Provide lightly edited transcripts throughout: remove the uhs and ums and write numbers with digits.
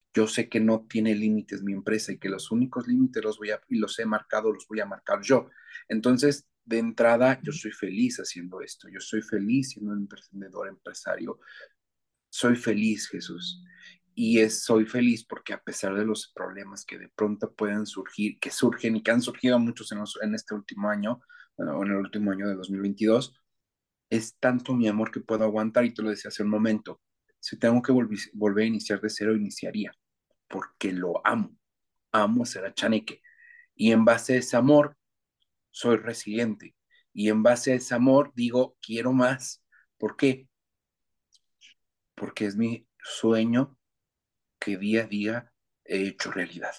Yo sé que no tiene límites mi empresa y que los únicos límites y los he marcado, los voy a marcar yo. Entonces, de entrada, yo soy feliz haciendo esto. Yo soy feliz siendo un emprendedor, empresario. Soy feliz, Jesús. Soy feliz porque a pesar de los problemas que de pronto pueden surgir, que surgen y que han surgido muchos en este último año, bueno, en el último año de 2022, es tanto mi amor que puedo aguantar y te lo decía hace un momento. Si tengo que volver a iniciar de cero, iniciaría, porque lo amo, amo hacer a Chaneque. Y en base a ese amor, soy resiliente. Y en base a ese amor, digo, quiero más. ¿Por qué? Porque es mi sueño que día a día he hecho realidad.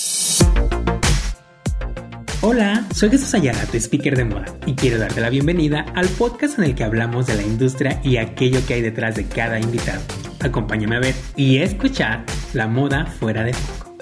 Hola, soy Jesús Ayala, tu speaker de moda, y quiero darte la bienvenida al podcast en el que hablamos de la industria y aquello que hay detrás de cada invitado. Acompáñame a ver y escuchar la moda fuera de foco.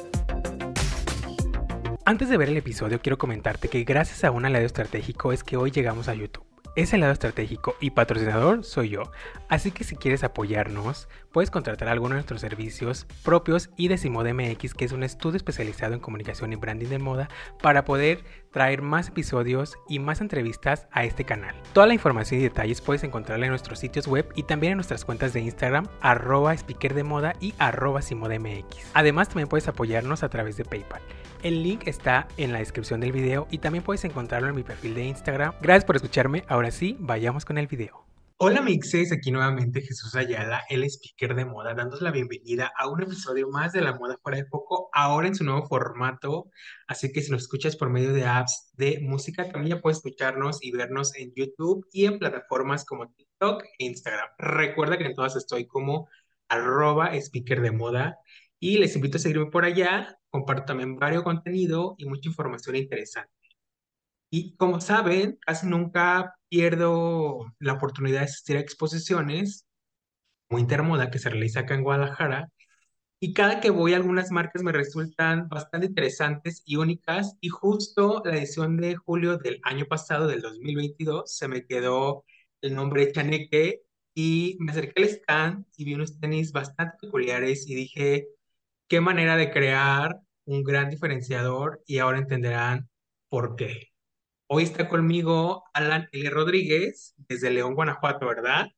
Antes de ver el episodio, quiero comentarte que gracias a un aliado estratégico es que hoy llegamos a YouTube. Ese aliado estratégico y patrocinador soy yo, así que si quieres apoyarnos, puedes contratar alguno de nuestros servicios propios y de Simode MX, que es un estudio especializado en comunicación y branding de moda, para poder traer más episodios y más entrevistas a este canal. Toda la información y detalles puedes encontrarla en nuestros sitios web y también en nuestras cuentas de Instagram, @speakerdemoda y @simodemx. Además, también puedes apoyarnos a través de PayPal. El link está en la descripción del video y también puedes encontrarlo en mi perfil de Instagram. Gracias por escucharme. Ahora sí, vayamos con el video. Hola mixes, aquí nuevamente Jesús Ayala, el speaker de moda, dándos la bienvenida a un episodio más de La Moda Fuera de Foco, ahora en su nuevo formato. Así que si nos escuchas por medio de apps de música, también ya puedes escucharnos y vernos en YouTube y en plataformas como TikTok e Instagram. Recuerda que en todas estoy como @speaker de moda y les invito a seguirme por allá. Comparto también varios contenido y mucha información interesante. Y como saben, casi nunca pierdo la oportunidad de asistir a exposiciones como Intermoda que se realiza acá en Guadalajara. Y cada que voy, algunas marcas me resultan bastante interesantes y únicas. Y justo la edición de julio del año pasado, del 2022, se me quedó el nombre Chaneque y me acerqué al stand y vi unos tenis bastante peculiares y dije, qué manera de crear un gran diferenciador y ahora entenderán por qué. Hoy está conmigo Alan L. Rodríguez desde León, Guanajuato, ¿verdad?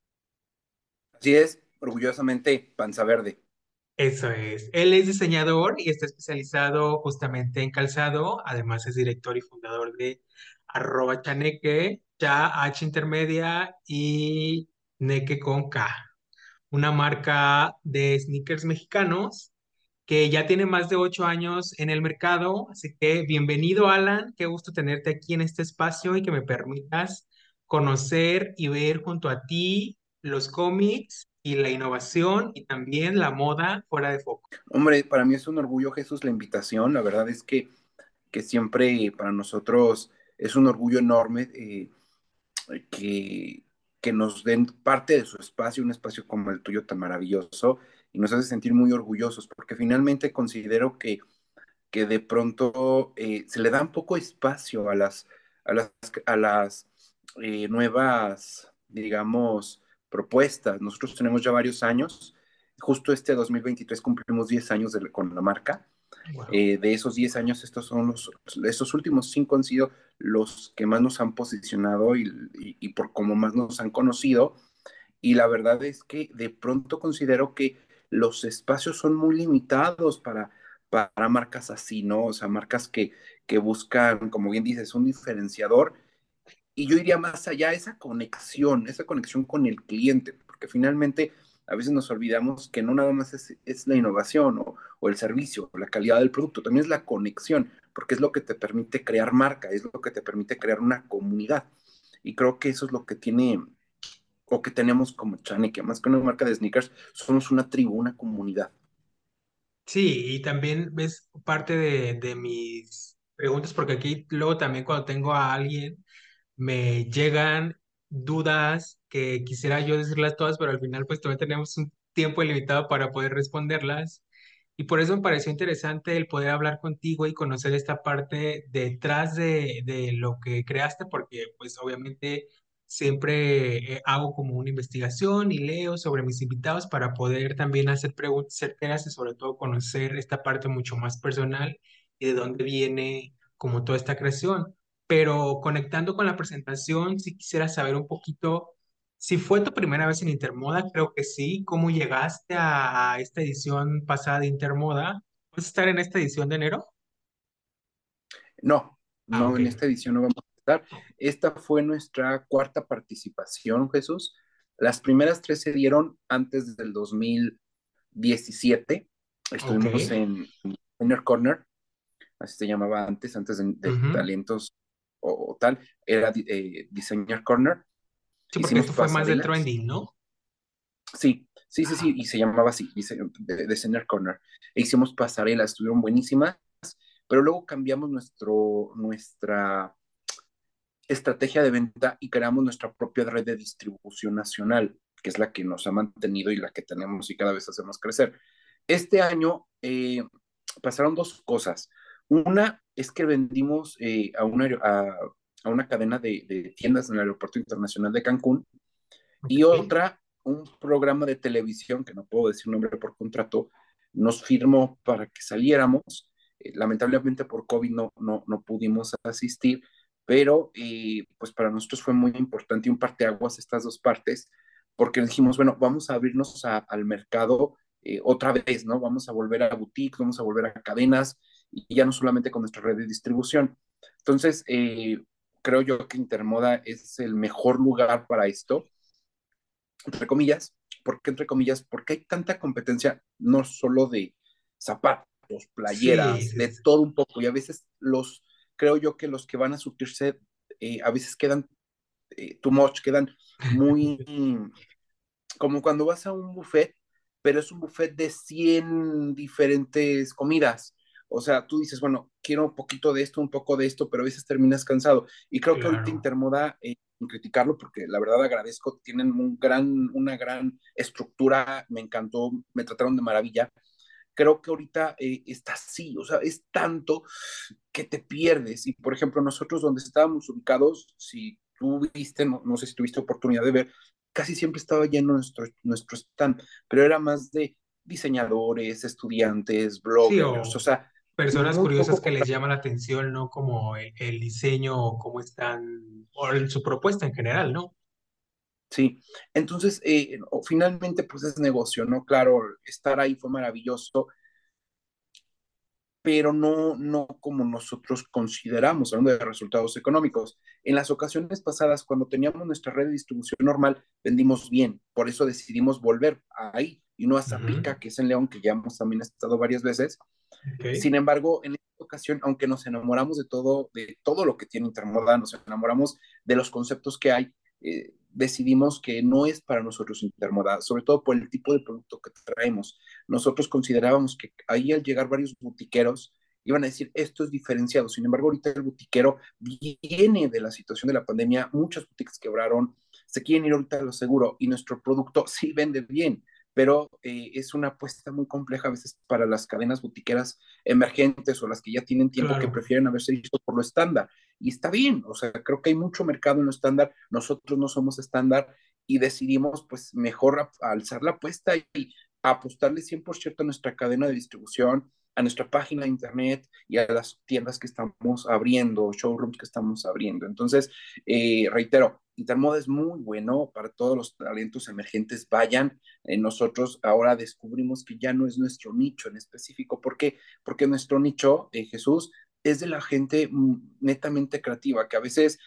Así es, orgullosamente, panza verde. Eso es. Él es diseñador y está especializado justamente en calzado. Además es director y fundador de @chaneque, cha H intermedia y neque con K, una marca de sneakers mexicanos que ya tiene más de 8 años en el mercado. Así que bienvenido, Alan. Qué gusto tenerte aquí en este espacio y que me permitas conocer y ver junto a ti los cómics y la innovación y también la moda fuera de foco. Hombre, para mí es un orgullo, Jesús, la invitación. La verdad es que siempre para nosotros es un orgullo enorme que, que nos den parte de su espacio, un espacio como el tuyo tan maravilloso, y nos hace sentir muy orgullosos, porque finalmente considero que de pronto se le da un poco espacio a las, a las nuevas, digamos, propuestas. Nosotros tenemos ya varios años, justo este 2023 cumplimos 10 años con la marca. Wow. De esos 10 años, estos últimos 5 han sido los que más nos han posicionado y por cómo más nos han conocido. Y la verdad es que de pronto considero que los espacios son muy limitados para marcas así, ¿no? O sea, marcas que buscan, como bien dices, un diferenciador. Y yo iría más allá, esa conexión con el cliente, porque finalmente a veces nos olvidamos que no nada más es la innovación o el servicio o la calidad del producto, también es la conexión, porque es lo que te permite crear marca, es lo que te permite crear una comunidad. Y creo que eso es lo que tiene o que tenemos como Chane, que más que una marca de sneakers, somos una tribu, una comunidad. Sí, y también ves parte de mis preguntas, porque aquí luego también cuando tengo a alguien me llegan dudas que quisiera yo decirlas todas, pero al final pues todavía tenemos un tiempo limitado para poder responderlas. Y por eso me pareció interesante el poder hablar contigo y conocer esta parte detrás de lo que creaste, porque pues obviamente siempre hago como una investigación y leo sobre mis invitados para poder también hacer preguntas certeras y sobre todo conocer esta parte mucho más personal y de dónde viene como toda esta creación. Pero conectando con la presentación, sí quisiera saber un poquito si fue tu primera vez en Intermoda, creo que sí. ¿Cómo llegaste a esta edición pasada de Intermoda? ¿Vas a estar en esta edición de enero? No, Ah, no, ok. en esta edición no vamos a estar. Esta fue nuestra cuarta participación, Jesús. Las primeras tres se dieron antes del 2017. Ok. Estuvimos en Senior Corner, así se llamaba antes, de Ujú. talentos o tal. Era Designer Corner. Sí, porque Hicimos esto fue más de pasarelas. trending, ¿no? Sí, sí, sí, sí, Ajá. y se llamaba así, Designer Corner. E hicimos pasarelas, estuvieron buenísimas, pero luego cambiamos nuestra estrategia de venta y creamos nuestra propia red de distribución nacional, que es la que nos ha mantenido y la que tenemos y cada vez hacemos crecer. Este año pasaron dos cosas. Una es que vendimos a una cadena de tiendas en el Aeropuerto Internacional de Cancún Ok. y otra, un programa de televisión, que no puedo decir nombre por contrato, nos firmó para que saliéramos. Lamentablemente por COVID no pudimos asistir, pero pues para nosotros fue muy importante y un parteaguas estas dos partes, porque dijimos, bueno, vamos a abrirnos al mercado otra vez, ¿no? Vamos a volver a boutiques, vamos a volver a cadenas y ya no solamente con nuestra red de distribución. Entonces, creo yo que Intermoda es el mejor lugar para esto entre comillas. ¿Por qué entre comillas? Porque hay tanta competencia, no solo de zapatos, Sí, playeras, sí, de sí, todo un poco. Y a veces creo yo que los que van a surtirse, a veces quedan too much, quedan muy, como cuando vas a un buffet, pero es un buffet de 100 diferentes comidas. O sea, tú dices, bueno, quiero un poquito de esto, un poco de esto, pero a veces terminas cansado. Y creo que ahorita claro. Intermoda, sin criticarlo, porque la verdad agradezco, tienen una gran estructura, me encantó, me trataron de maravilla. Creo que ahorita está así, o sea, es tanto que te pierdes. Y por ejemplo, nosotros donde estábamos ubicados, si tú viste, no sé si tuviste oportunidad de ver, casi siempre estaba lleno nuestro stand, pero era más de diseñadores, estudiantes, Sí, bloggers, o o sea, personas muy curiosas poco. que les llama la atención, ¿no? Como el diseño o cómo están, o su propuesta en general, ¿no? Sí, entonces finalmente pues es negocio, ¿no? Claro, estar ahí fue maravilloso, pero no como nosotros consideramos, hablando de resultados económicos. En las ocasiones pasadas, cuando teníamos nuestra red de distribución normal, vendimos bien, por eso decidimos volver ahí y no a Ujú. Zapica, que es en León, que ya hemos también estado varias veces. Ok, Sin embargo, en esta ocasión, aunque nos enamoramos de todo lo que tiene Intermoda, nos enamoramos de los conceptos que hay, decidimos que no es para nosotros Intermoda, sobre todo por el tipo de producto que traemos. Nosotros considerábamos que ahí al llegar varios butiqueros iban a decir esto es diferenciado. Sin embargo, ahorita el butiquero viene de la situación de la pandemia, muchas boutiques quebraron, se quieren ir ahorita a lo seguro y nuestro producto sí vende bien, pero es una apuesta muy compleja a veces para las cadenas boutiqueras emergentes o las que ya tienen tiempo que claro, prefieren haberse visto por lo estándar. Y está bien, o sea, creo que hay mucho mercado en lo estándar, nosotros no somos estándar y decidimos pues mejor alzar la apuesta y apostarle 100% a nuestra cadena de distribución, a nuestra página de internet y a las tiendas que estamos abriendo, showrooms que estamos abriendo. Entonces, reitero, Intermoda es muy bueno para todos los talentos emergentes. Vayan, nosotros ahora descubrimos que ya no es nuestro nicho en específico. ¿Por qué? Porque nuestro nicho, Jesús, es de la gente netamente creativa, que a veces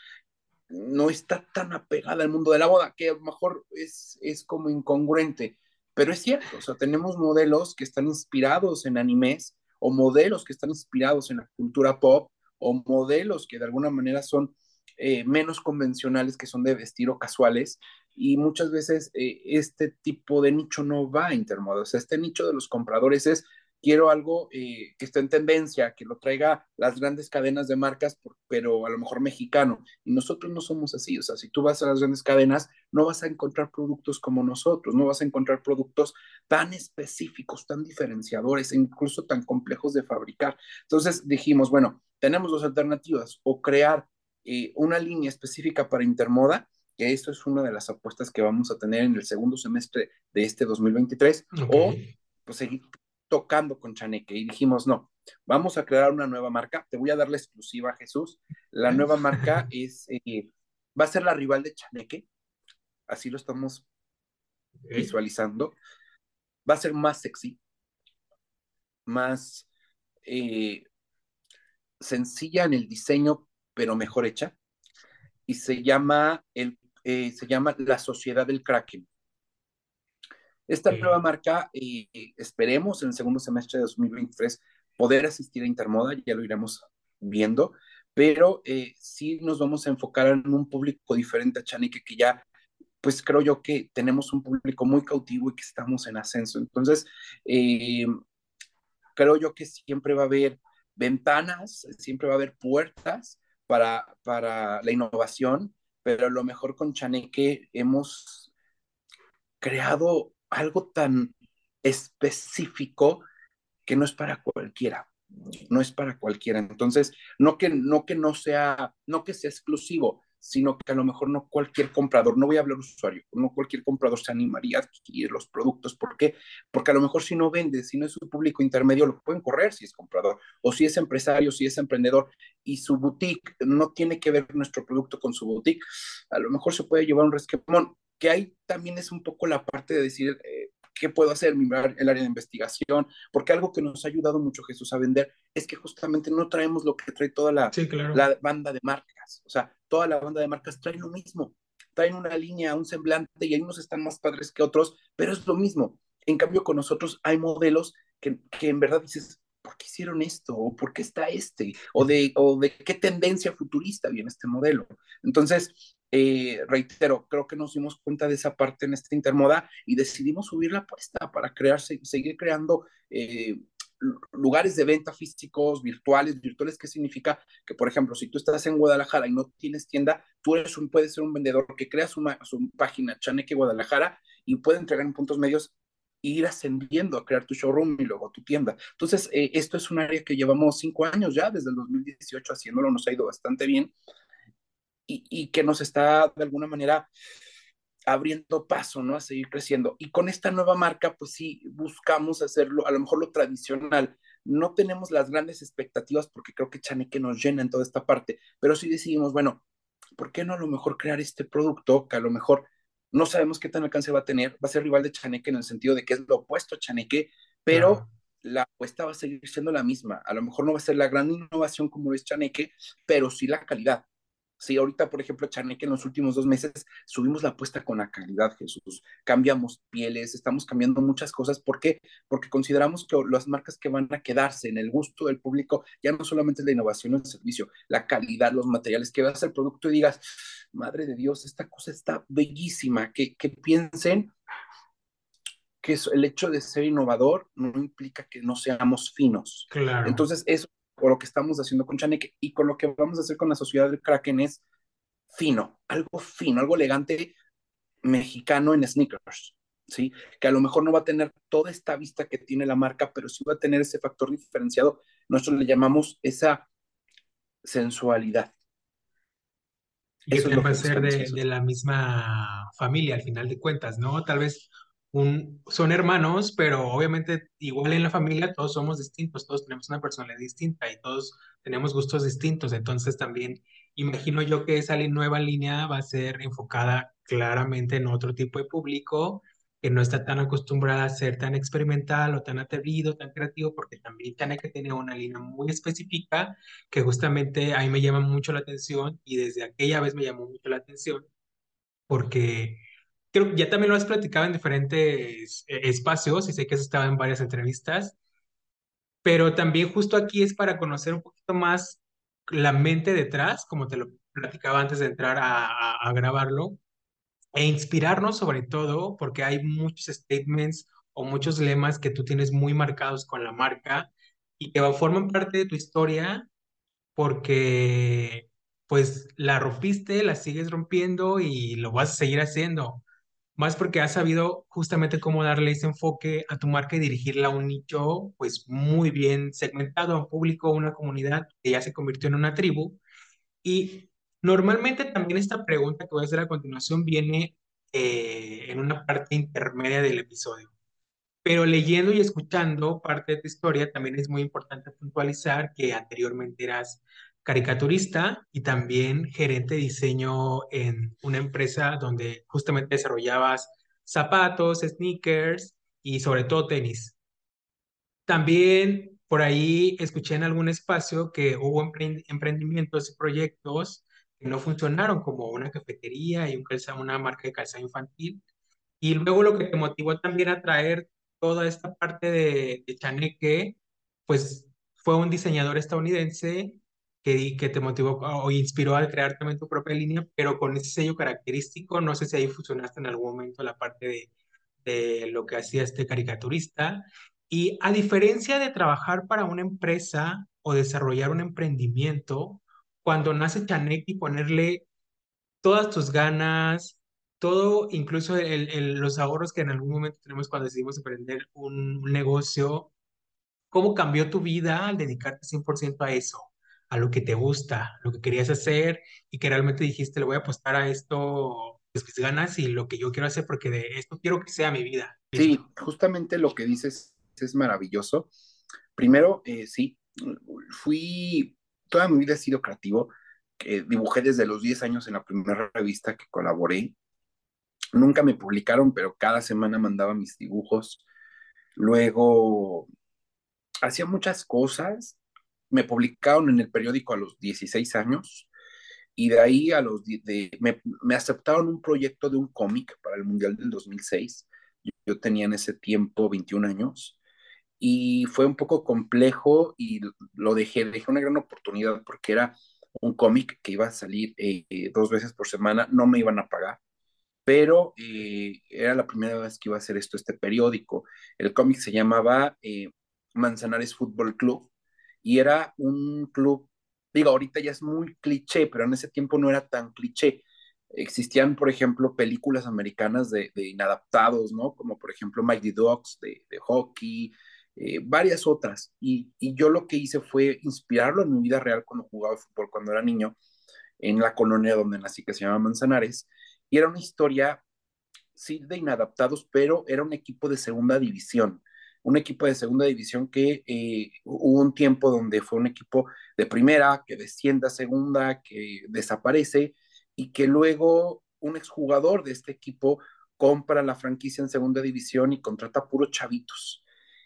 no está tan apegada al mundo de la moda, que a lo mejor es como incongruente, pero es cierto, o sea, tenemos modelos que están inspirados en animes, o modelos que están inspirados en la cultura pop, o modelos que de alguna manera son menos convencionales, que son de vestir o casuales, y muchas veces este tipo de nicho no va a Intermoda, o sea, este nicho de los compradores es quiero algo que esté en tendencia, que lo traiga las grandes cadenas de marcas, pero a lo mejor mexicano. Y nosotros no somos así. O sea, si tú vas a las grandes cadenas, no vas a encontrar productos como nosotros, no vas a encontrar productos tan específicos, tan diferenciadores e incluso tan complejos de fabricar. Entonces dijimos, bueno, tenemos dos alternativas, o crear una línea específica para Intermoda que esto es una de las apuestas que vamos a tener en el segundo semestre de este 2023, Ok. o pues seguir tocando con Chaneque. Y dijimos, no, vamos a crear una nueva marca. Te voy a dar la exclusiva, Jesús. La nueva marca va a ser la rival de Chaneque, así lo estamos Ok. visualizando. Va a ser más sexy, más eh, sencilla en el diseño, pero mejor hecha. Y se llama La Sociedad del Kraken. Esta nueva Ok. marca, esperemos en el segundo semestre de 2023 poder asistir a Intermoda, ya lo iremos viendo, pero sí nos vamos a enfocar en un público diferente a Chanique, que ya, pues creo yo que tenemos un público muy cautivo y que estamos en ascenso. Entonces, eh, creo yo que siempre va a haber ventanas, siempre va a haber puertas para la innovación, pero a lo mejor con Chaneque hemos creado algo tan específico que no es para cualquiera, no es para cualquiera. Entonces, no que sea exclusivo, sino que a lo mejor no cualquier comprador, no voy a hablar usuario, no cualquier comprador se animaría a adquirir los productos. ¿Por qué? Porque a lo mejor si no vende, si no es su público intermedio, lo pueden correr si es comprador, o si es empresario, si es emprendedor, y su boutique no tiene que ver nuestro producto con su boutique, a lo mejor se puede llevar un resquemón, que ahí también es un poco la parte de decir, ¿qué puedo hacer? El área de investigación, porque algo que nos ha ayudado mucho, Jesús, a vender es que justamente no traemos lo que trae toda Sí, claro. la banda de marcas. O sea, toda la banda de marcas trae lo mismo. Traen una línea, un semblante, y hay unos están más padres que otros, pero es lo mismo. En cambio, con nosotros hay modelos que en verdad dices, ¿por qué hicieron esto? ¿O por qué está este? O de qué tendencia futurista viene este modelo? Entonces, reitero, creo que nos dimos cuenta de esa parte en esta intermoda y decidimos subir la apuesta para seguir creando lugares de venta físicos, virtuales, ¿qué significa? Que, por ejemplo, si tú estás en Guadalajara y no tienes tienda, puedes ser un vendedor que crea su página Chaneque Guadalajara y puede entregar en puntos medios e ir ascendiendo a crear tu showroom y luego tu tienda. Entonces, esto es un área que llevamos 5 años ya, desde el 2018 haciéndolo, nos ha ido bastante bien y que nos está de alguna manera abriendo paso, ¿no? A seguir creciendo. Y con esta nueva marca, pues sí, buscamos hacerlo, a lo mejor lo tradicional. No tenemos las grandes expectativas porque creo que Chaneque nos llena en toda esta parte, pero sí decidimos, bueno, ¿por qué no a lo mejor crear este producto que a lo mejor no sabemos qué tan alcance va a tener? Va a ser rival de Chaneque en el sentido de que es lo opuesto a Chaneque, pero Claro. la apuesta va a seguir siendo la misma. A lo mejor no va a ser la gran innovación como es Chaneque, pero sí la calidad. Sí, ahorita, por ejemplo, Chaneque en los últimos 2 meses subimos la apuesta con la calidad, Jesús. Cambiamos pieles, estamos cambiando muchas cosas. ¿Por qué? Porque consideramos que las marcas que van a quedarse en el gusto del público ya no solamente es la innovación o el servicio, la calidad, los materiales, que veas el producto y digas, madre de Dios, esta cosa está bellísima, que piensen que el hecho de ser innovador no implica que no seamos finos. Claro. Entonces, eso por lo que estamos haciendo con Chaneque y con lo que vamos a hacer con la sociedad del Kraken es fino, algo elegante mexicano en sneakers, ¿sí? Que a lo mejor no va a tener toda esta vista que tiene la marca, pero sí va a tener ese factor diferenciado. Nosotros le llamamos esa sensualidad. Y que Eso es también lo va a que ser buscamos, de Jesús. la misma familia al final de cuentas, ¿no? Tal vez son hermanos, pero obviamente igual en la familia todos somos distintos, todos tenemos una personalidad distinta y todos tenemos gustos distintos. Entonces también imagino yo que esa nueva línea va a ser enfocada claramente en otro tipo de público que no está tan acostumbrada a ser tan experimental o tan atrevido, tan creativo, porque también tiene que tener una línea muy específica que justamente ahí me llama mucho la atención y desde aquella vez me llamó mucho la atención porque creo que ya también lo has platicado en diferentes espacios y sé que has estado en varias entrevistas, pero también justo aquí es para conocer un poquito más la mente detrás, como te lo platicaba antes de entrar a grabarlo, e inspirarnos sobre todo porque hay muchos statements o muchos lemas que tú tienes muy marcados con la marca y que forman parte de tu historia porque pues la rompiste, la sigues rompiendo y lo vas a seguir haciendo. Más porque has sabido justamente cómo darle ese enfoque a tu marca y dirigirla a un nicho pues muy bien segmentado, a un público, a una comunidad que ya se convirtió en una tribu. Y Normalmente también esta pregunta que voy a hacer a continuación viene en una parte intermedia del episodio. Pero leyendo y escuchando parte de tu historia, también es muy importante puntualizar que anteriormente eras caricaturista y también gerente de diseño en una empresa donde justamente desarrollabas zapatos, sneakers y sobre todo tenis. También por ahí escuché en algún espacio que hubo emprendimientos y proyectos que no funcionaron, como una cafetería y una marca de calzado infantil. Y luego lo que te motivó también a traer toda esta parte de Chaneque, pues fue un diseñador estadounidense que te motivó o inspiró a crear también tu propia línea, pero con ese sello característico. No sé si ahí fusionaste en algún momento la parte de lo que hacía este caricaturista. Y a diferencia de trabajar para una empresa o desarrollar un emprendimiento, cuando nace Chaneque y ponerle todas tus ganas, todo, incluso los ahorros que en algún momento tenemos cuando decidimos emprender un negocio, ¿cómo cambió tu vida al dedicarte 100% a eso, a lo que te gusta, lo que querías hacer y que realmente dijiste, le voy a apostar a esto, pues mis ganas y lo que yo quiero hacer porque de esto quiero que sea mi vida? Sí, Listo. justamente lo que dices es maravilloso. Primero, sí, toda mi vida he sido creativo. Dibujé desde los 10 años en la primera revista que colaboré. Nunca me publicaron, pero cada semana mandaba mis dibujos. Luego, hacía muchas cosas. Me publicaron en el periódico a los 16 años y de ahí me aceptaron un proyecto de un cómic para el Mundial del 2006. Yo tenía en ese tiempo 21 años y fue un poco complejo y lo dejé una gran oportunidad porque era un cómic que iba a salir 2 veces por semana, no me iban a pagar, pero era la primera vez que iba a hacer esto, este periódico. El cómic se llamaba Manzanares Fútbol Club y era un club, digo, ahorita ya es muy cliché, pero en ese tiempo no era tan cliché. Existían, por ejemplo, películas americanas de inadaptados, ¿no? Como por ejemplo Mighty Ducks de hockey, varias otras. Y yo lo que hice fue inspirarlo en mi vida real cuando jugaba fútbol, cuando era niño, en la colonia donde nací, que se llama Manzanares. Y era una historia, sí, de inadaptados, pero era un equipo de segunda división. Un equipo de segunda división que hubo un tiempo donde fue un equipo de primera, que desciende a segunda, que desaparece y que luego un exjugador de este equipo compra la franquicia en segunda división y contrata puros chavitos.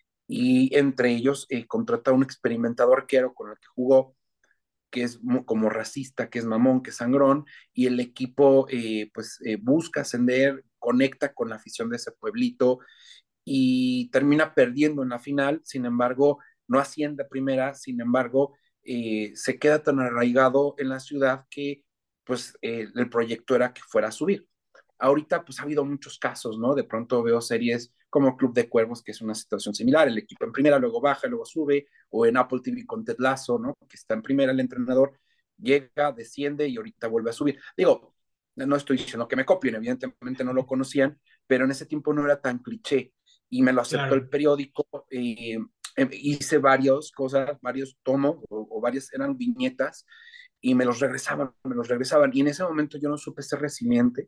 Y entre ellos contrata un experimentado arquero con el que jugó, que es como racista, que es mamón, que es sangrón, y el equipo pues busca ascender, conecta con la afición de ese pueblito y termina perdiendo en la final. Sin embargo, no asciende a primera, sin embargo, se queda tan arraigado en la ciudad que pues el proyecto era que fuera a subir. Ahorita pues ha habido muchos casos, ¿no? De pronto veo series como Club de Cuervos, que es una situación similar, el equipo en primera, luego baja, luego sube, o en Apple TV con Ted Lasso, ¿no? Que está en primera el entrenador, llega, desciende y ahorita vuelve a subir. Digo, no estoy diciendo que me copien, evidentemente no lo conocían, pero en ese tiempo no era tan cliché y me lo aceptó el Claro. periódico. Hice varias cosas, varios tomos o varias eran viñetas y me los regresaban. Y en ese momento yo no supe ser resiliente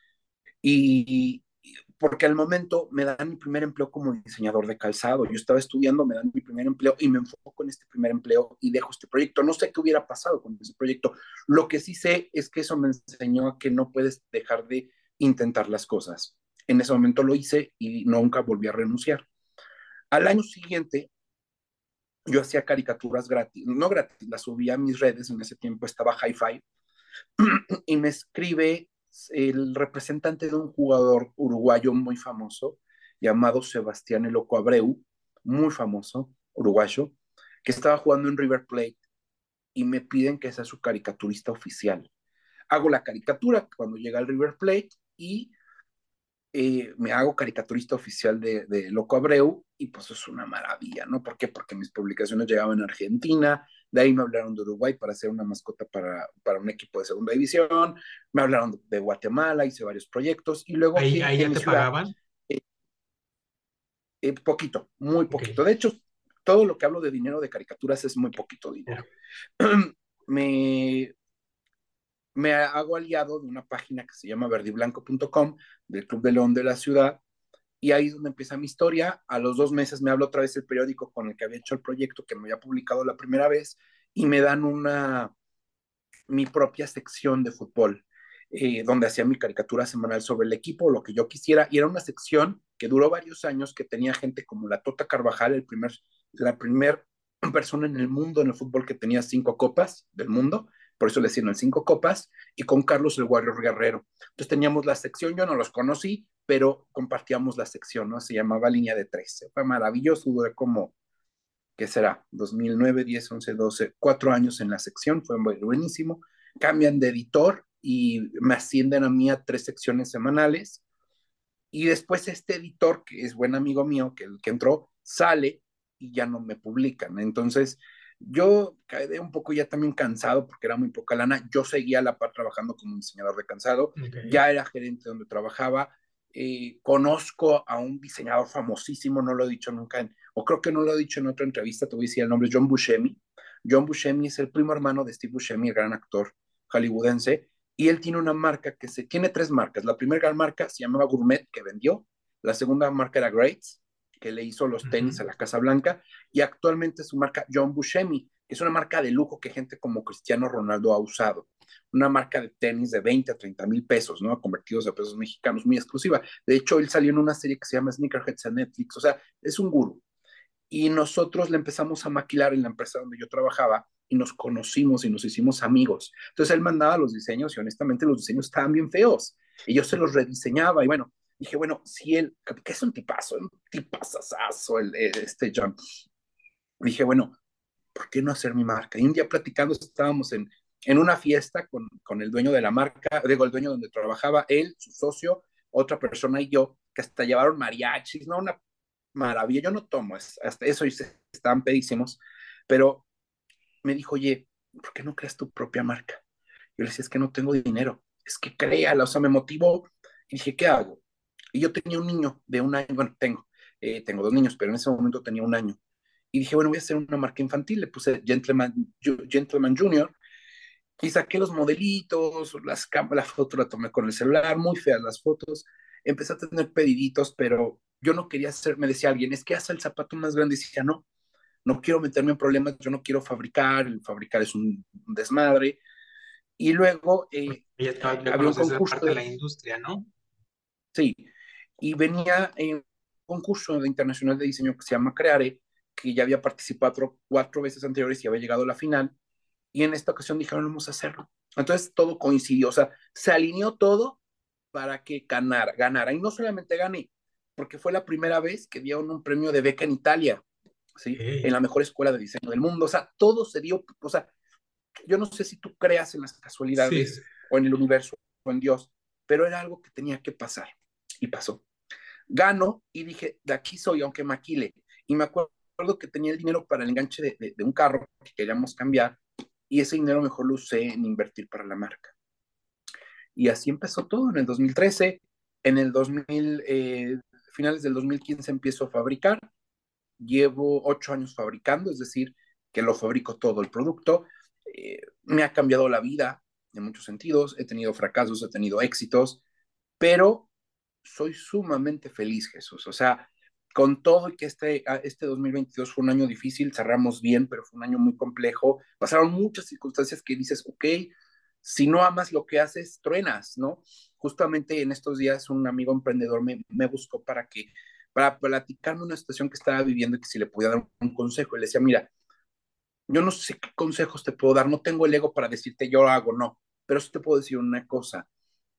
y porque al momento me dan mi primer empleo como diseñador de calzado. Yo estaba estudiando, me dan mi primer empleo y me enfoco en este primer empleo y dejo este proyecto. No sé qué hubiera pasado con ese proyecto. Lo que sí sé es que eso me enseñó a que no puedes dejar de intentar las cosas. En ese momento lo hice y nunca volví a renunciar. Al año siguiente, yo hacía caricaturas gratis, no gratis, las subía a mis redes, en ese tiempo estaba Hi-Fi, y me escribe el representante de un jugador uruguayo muy famoso, llamado Sebastián El Loco Abreu, muy famoso, uruguayo, que estaba jugando en River Plate, y me piden que sea su caricaturista oficial. Hago la caricatura cuando llega al River Plate y me hago caricaturista oficial de Loco Abreu y pues es una maravilla, ¿no? ¿Por qué? Porque mis publicaciones llegaban a Argentina, de ahí me hablaron de Uruguay para hacer una mascota para un equipo de segunda división, me hablaron de Guatemala, hice varios proyectos y luego Ahí, aquí ahí en ya mi te ciudad, pagaban. eh, poquito, muy Ok. poquito. De hecho, todo lo que hablo de dinero de caricaturas es muy poquito dinero. Ok. me, me hago aliado de una página que se llama verdiblanco.com, del Club de León de la ciudad, y ahí es donde empieza mi historia. A los 2 meses me habla otra vez el periódico con el que había hecho el proyecto, que me había publicado la primera vez, y me dan mi propia sección de fútbol, donde hacía mi caricatura semanal sobre el equipo, lo que yo quisiera, y era una sección que duró varios años, que tenía gente como la Tota Carvajal, la primer persona en el mundo en el fútbol que tenía 5 copas del mundo, por eso le decían el 5 copas, y con Carlos el Warrior Guerrero. Entonces teníamos la sección, yo no los conocí, pero compartíamos la sección, ¿no? Se llamaba Línea de 13. Fue maravilloso, duré como, ¿qué será? 2009, 10, 11, 12, 4 años en la sección, fue buenísimo. Cambian de editor y me ascienden a mí a 3 secciones semanales. Y después este editor, que es buen amigo mío, que el que entró, sale y ya no me publican. Entonces, yo quedé un poco ya también cansado porque era muy poca lana. Yo seguía a la par trabajando como diseñador de cansado, Ok. ya era gerente donde trabajaba. Conozco a un diseñador famosísimo, no lo he dicho nunca, o creo que no lo he dicho en otra entrevista, te voy a decir el nombre, John Buscemi. John Buscemi es el primo hermano de Steve Buscemi, el gran actor hollywoodense, y él tiene una marca tiene 3 marcas. La primera gran marca se llamaba Gourmet, que vendió. La segunda marca era Greats, que le hizo los tenis a Ujú. la Casa Blanca. Y actualmente su marca John Buscemi, que es una marca de lujo que gente como Cristiano Ronaldo ha usado. Una marca de tenis de 20 a 30 mil pesos, ¿no? Convertidos a pesos mexicanos, muy exclusiva. De hecho, él salió en una serie que se llama Sneakerheads en Netflix. O sea, es un gurú. Y nosotros le empezamos a maquilar en la empresa donde yo trabajaba y nos conocimos y nos hicimos amigos. Entonces él mandaba los diseños y honestamente los diseños estaban bien feos y yo se los rediseñaba y bueno, dije, bueno, si él, que es un tipazazazo, este John, dije, bueno, ¿por qué no hacer mi marca? Y un día platicando estábamos en una fiesta con el dueño de la marca, digo, el dueño donde trabajaba, él, su socio, otra persona y yo, que hasta llevaron mariachis, ¿no? Una maravilla. Yo no tomo, hasta eso y estaban pedísimos, pero me dijo, oye, ¿por qué no creas tu propia marca? Yo le decía, es que no tengo dinero, es que créala, o sea, me motivó y dije, ¿qué hago? Y yo tenía un niño de 1 año, bueno, tengo 2 niños, pero en ese momento tenía 1 año. Y dije, bueno, voy a hacer una marca infantil, le puse Gentleman Junior y saqué los modelitos, la foto la tomé con el celular, muy feas las fotos. Empecé a tener pediditos, pero yo no quería hacer, me decía alguien, es que hace el zapato más grande. Y decía, no, no quiero meterme en problemas, yo no quiero fabricar, el fabricar es un desmadre. Y luego Ya había un conoces esa concurso parte de la industria, ¿no? sí, y venía un concurso internacional de diseño que se llama Creare, que ya había participado 4 veces anteriores y había llegado a la final, y en esta ocasión dijeron, vamos a hacerlo. Entonces todo coincidió, o sea, se alineó todo para que ganara. Y no solamente gané, porque fue la primera vez que dieron un premio de beca en Italia, ¿sí? En Ok. la mejor escuela de diseño del mundo. O sea, todo se dio, o sea, yo no sé si tú creas en las Sí, sí. casualidades o en el universo o en Dios, pero era algo que tenía que pasar y pasó. Gano y dije, de aquí soy, aunque maquile. Y me acuerdo que tenía el dinero para el enganche de un carro que queríamos cambiar y ese dinero mejor lo usé en invertir para la marca. Y así empezó todo en el 2013. En el 2000, finales del 2015 empiezo a fabricar. Llevo 8 años fabricando, es decir, que lo fabrico todo el producto. Me ha cambiado la vida en muchos sentidos. He tenido fracasos, he tenido éxitos, pero soy sumamente feliz, Jesús. O sea, con todo y que este 2022 fue un año difícil, cerramos bien, pero fue un año muy complejo. Pasaron muchas circunstancias que dices, ok, si no amas lo que haces, truenas, ¿no? Justamente en estos días un amigo emprendedor me buscó para platicarme una situación que estaba viviendo y que si le podía dar un consejo. Y le decía, mira, yo no sé qué consejos te puedo dar, no tengo el ego para decirte yo lo hago, no, pero sí te puedo decir una cosa,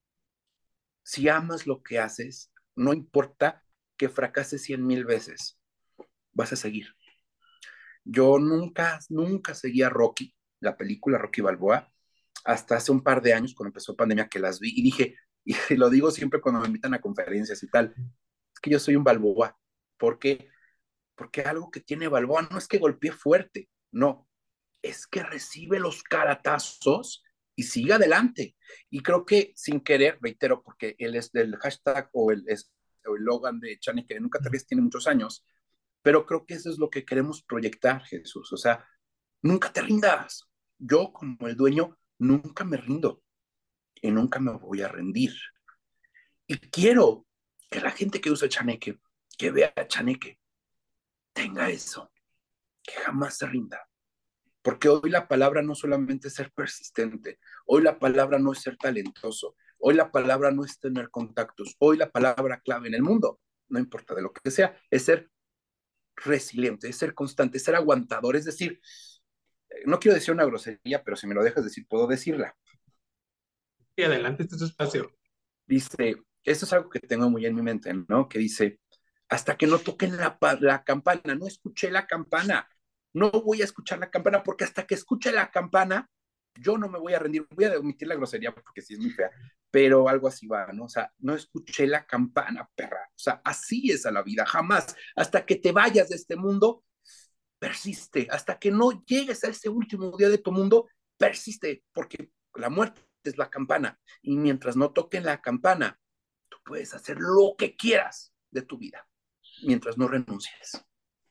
si amas lo que haces, no importa que fracases 100,000 veces, vas a seguir. Yo nunca seguí a Rocky, la película Rocky Balboa, hasta hace un par de años cuando empezó pandemia que las vi y dije, y lo digo siempre cuando me invitan a conferencias y tal, es que yo soy un Balboa. ¿Por qué? Porque algo que tiene Balboa no es que golpee fuerte, no, es que recibe los caratazos y sigue adelante. Y creo que sin querer, reitero, porque él es del hashtag o el Logan de Chani, que nunca te ríes, tiene muchos años, pero creo que eso es lo que queremos proyectar, Jesús. O sea, nunca te rindas. Yo, como el dueño, nunca me rindo. y nunca me voy a rendir. Y quiero que la gente que usa chaneque, que vea chaneque, tenga eso, que jamás se rinda. Porque hoy la palabra no solamente es ser persistente, hoy la palabra no es ser talentoso, hoy la palabra no es tener contactos, hoy la palabra clave en el mundo, no importa de lo que sea, es ser resiliente, es ser constante, es ser aguantador, es decir, no quiero decir una grosería, pero si me lo dejas decir, puedo decirla. Y adelante, este es tu espacio. Dice, esto es algo que tengo muy en mi mente, ¿no? Que dice, hasta que no toquen la campana, no escuché la campana, no voy a escuchar la campana porque hasta que escuche la campana, yo no me voy a rendir, voy a omitir la grosería porque sí es muy fea, pero algo así va, ¿no? O sea, no escuché la campana, perra, o sea, así es a la vida, jamás, hasta que te vayas de este mundo, persiste, hasta que no llegues a ese último día de tu mundo, persiste, porque la muerte es la campana, y mientras no toquen la campana, tú puedes hacer lo que quieras de tu vida, mientras no renuncies.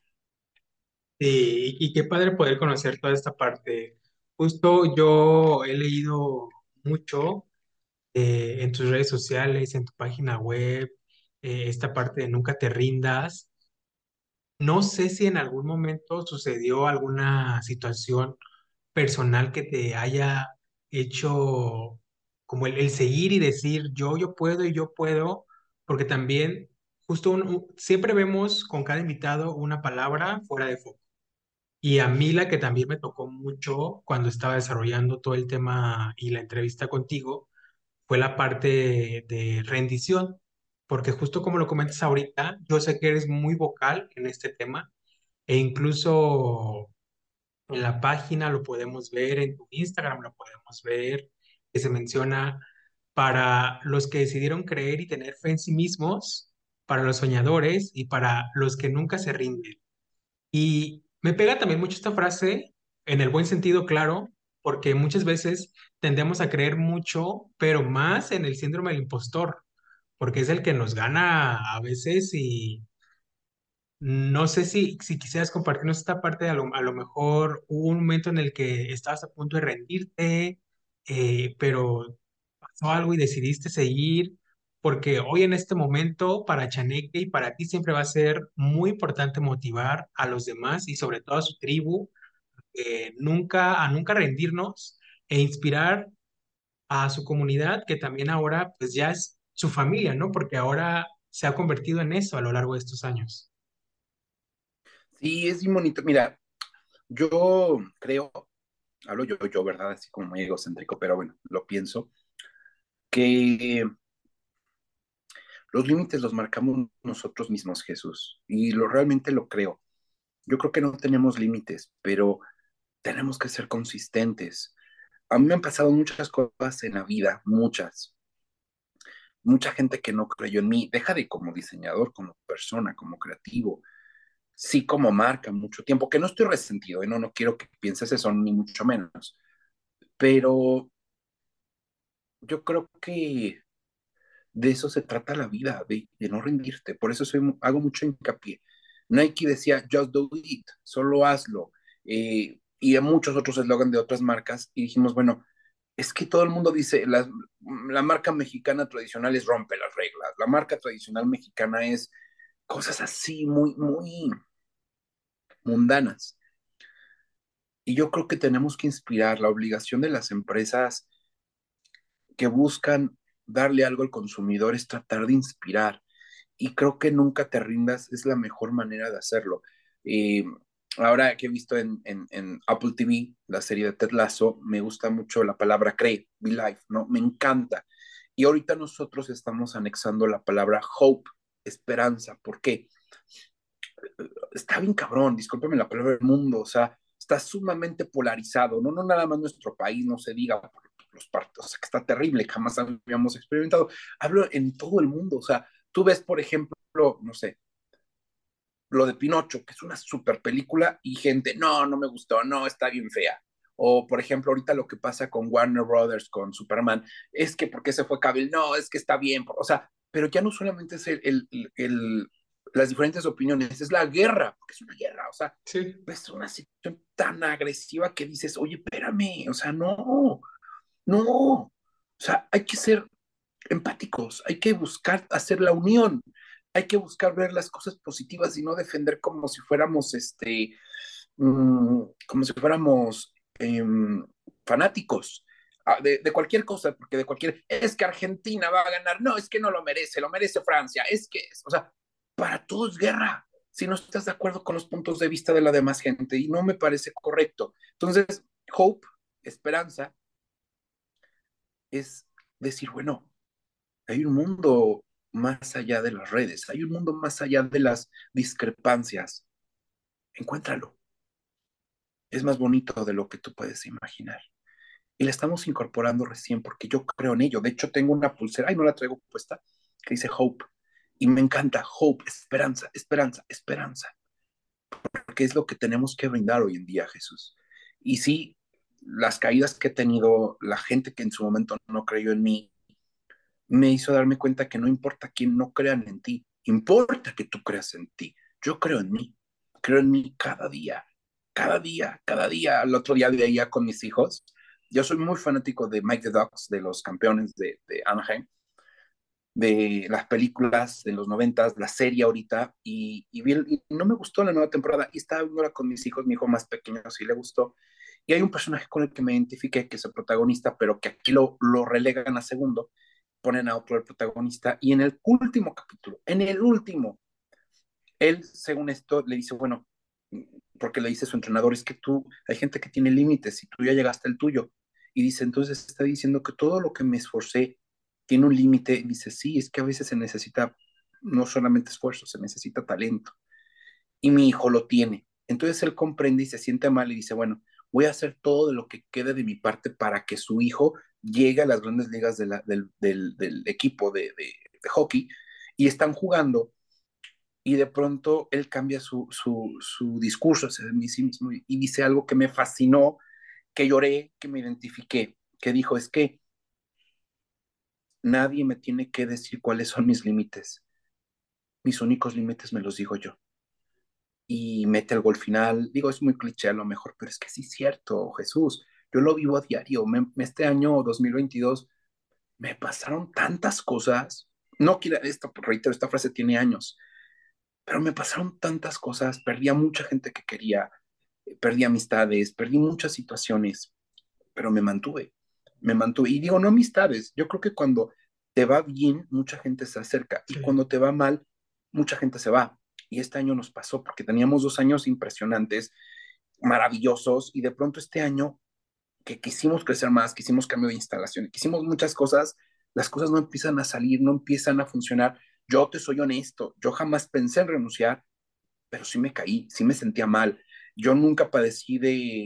Y qué padre poder conocer toda esta parte. Justo yo he leído mucho en tus redes sociales, en tu página web, esta parte de nunca te rindas. No sé si en algún momento sucedió alguna situación personal que te haya hecho como el seguir y decir yo puedo y yo puedo, porque también justo siempre vemos con cada invitado una palabra fuera de foco. Y a mí la que también me tocó mucho cuando estaba desarrollando todo el tema y la entrevista contigo fue la parte de rendición, porque justo como lo comentas ahorita, yo sé que eres muy vocal en este tema e incluso en la página lo podemos ver, en tu Instagram lo podemos ver, que se menciona para los que decidieron creer y tener fe en sí mismos, para los soñadores y para los que nunca se rinden. Y me pega también mucho esta frase, en el buen sentido, claro, porque muchas veces tendemos a creer mucho, pero más en el síndrome del impostor, porque es el que nos gana a veces y no sé si quisieras compartirnos esta parte, a lo mejor hubo un momento en el que estabas a punto de rendirte, pero pasó algo y decidiste seguir, porque hoy en este momento para Chaneque y para ti siempre va a ser muy importante motivar a los demás y sobre todo a su tribu, a nunca rendirnos e inspirar a su comunidad, que también ahora pues ya es su familia, ¿no? Porque ahora se ha convertido en eso a lo largo de estos años. Sí, es muy bonito. Mira, yo creo, hablo yo, ¿verdad? Así como muy egocéntrico, pero bueno, lo pienso, que los límites los marcamos nosotros mismos, Jesús, y realmente lo creo. Yo creo que no tenemos límites, pero tenemos que ser consistentes. A mí me han pasado muchas cosas en la vida, muchas. Mucha gente que no creyó en mí, deja de como diseñador, como persona, como creativo, sí como marca, mucho tiempo, que no estoy resentido, no, no quiero que pienses eso, ni mucho menos, pero yo creo que de eso se trata la vida, de no rendirte, por eso hago mucho hincapié. Nike decía, just do it, solo hazlo, y hay muchos otros eslogans de otras marcas, y dijimos, bueno, es que todo el mundo dice, la marca mexicana tradicional es rompe las reglas, la marca tradicional mexicana es cosas así muy, muy mundanas. Y yo creo que tenemos que inspirar la obligación de las empresas que buscan darle algo al consumidor es tratar de inspirar. Y creo que nunca te rindas es la mejor manera de hacerlo. Eh, Ahora que he visto en Apple TV la serie de Ted Lasso, me gusta mucho la palabra cree, be life, ¿no? Me encanta. Y ahorita nosotros estamos anexando la palabra hope, esperanza. ¿Por qué? Está bien cabrón, discúlpeme la palabra del mundo, o sea, está sumamente polarizado, no, no nada más nuestro país, no se diga por los partidos, o sea, que está terrible, jamás habíamos experimentado. Hablo en todo el mundo, o sea, tú ves, por ejemplo, no sé, lo de Pinocho, que es una super película, y gente, no, no me gustó, no, está bien fea. O, por ejemplo, ahorita lo que pasa con Warner Brothers, con Superman, es que porque se fue Cavill, no, es que está bien, o sea, pero ya no solamente es las diferentes opiniones, es la guerra, porque es una guerra, o sea, Sí. es una situación tan agresiva que dices, oye, espérame, o sea, no, no. O sea, hay que ser empáticos, hay que buscar hacer la unión, hay que buscar ver las cosas positivas y no defender como si fuéramos, como si fuéramos fanáticos de cualquier cosa, porque de cualquier, es que Argentina va a ganar, no, es que no lo merece Francia, o sea, para todo es guerra, si no estás de acuerdo con los puntos de vista de la demás gente, y no me parece correcto. Entonces, hope, esperanza, es decir, bueno, hay un mundo más allá de las redes, hay un mundo más allá de las discrepancias. Encuéntralo. Es más bonito de lo que tú puedes imaginar. Y la estamos incorporando recién porque yo creo en ello. De hecho, tengo una pulsera, ay, no la traigo puesta, que dice Hope. Y me encanta Hope, esperanza, esperanza, esperanza. Porque es lo que tenemos que brindar hoy en día, Jesús. Y sí, las caídas que he tenido, la gente que en su momento no creyó en mí, me hizo darme cuenta que no importa quién no crean en ti, importa que tú creas en ti. Yo creo en mí cada día, cada día, cada día. El otro día veía con mis hijos. Yo soy muy fanático de Mike the Ducks, de los campeones de Anaheim, de las películas de los noventas, la serie ahorita, y no me gustó la nueva temporada, y estaba viéndola con mis hijos, mi hijo más pequeño sí le gustó, y hay un personaje con el que me identifiqué, que es el protagonista, pero que aquí lo relegan a segundo, ponen a otro el protagonista, y en el último capítulo, en el último, él, según esto, le dice, bueno, porque le dice a su entrenador, es que tú, hay gente que tiene límites y tú ya llegaste al tuyo. Y dice, entonces está diciendo que todo lo que me esforcé tiene un límite. Dice, sí, es que a veces se necesita no solamente esfuerzo, se necesita talento. Y mi hijo lo tiene. Entonces él comprende y se siente mal y dice, bueno, voy a hacer todo de lo que quede de mi parte para que su hijo llegue a las grandes ligas del equipo de hockey. Y están jugando y de pronto él cambia su discurso hacia mí sí mismo y dice algo que me fascinó, que lloré, que me identifiqué, que dijo, es que nadie me tiene que decir cuáles son mis límites, mis únicos límites me los digo yo. Y mete el gol final, digo, es muy cliché a lo mejor, pero es que sí es cierto, Jesús, yo lo vivo a diario, este año 2022 me pasaron tantas cosas, no quiero, reitero, esta frase tiene años, pero me pasaron tantas cosas, perdí a mucha gente que quería, perdí amistades, perdí muchas situaciones, pero me mantuve. Y digo, no amistades, yo creo que cuando te va bien, mucha gente se acerca y Sí. cuando te va mal, mucha gente se va. Y este año nos pasó porque teníamos 2 años impresionantes, maravillosos, y de pronto este año que quisimos crecer más, quisimos cambio de instalación, quisimos muchas cosas, las cosas no empiezan a salir, no empiezan a funcionar. Yo te soy honesto, yo jamás pensé en renunciar, pero sí me caí, sí me sentía mal. Yo nunca padecí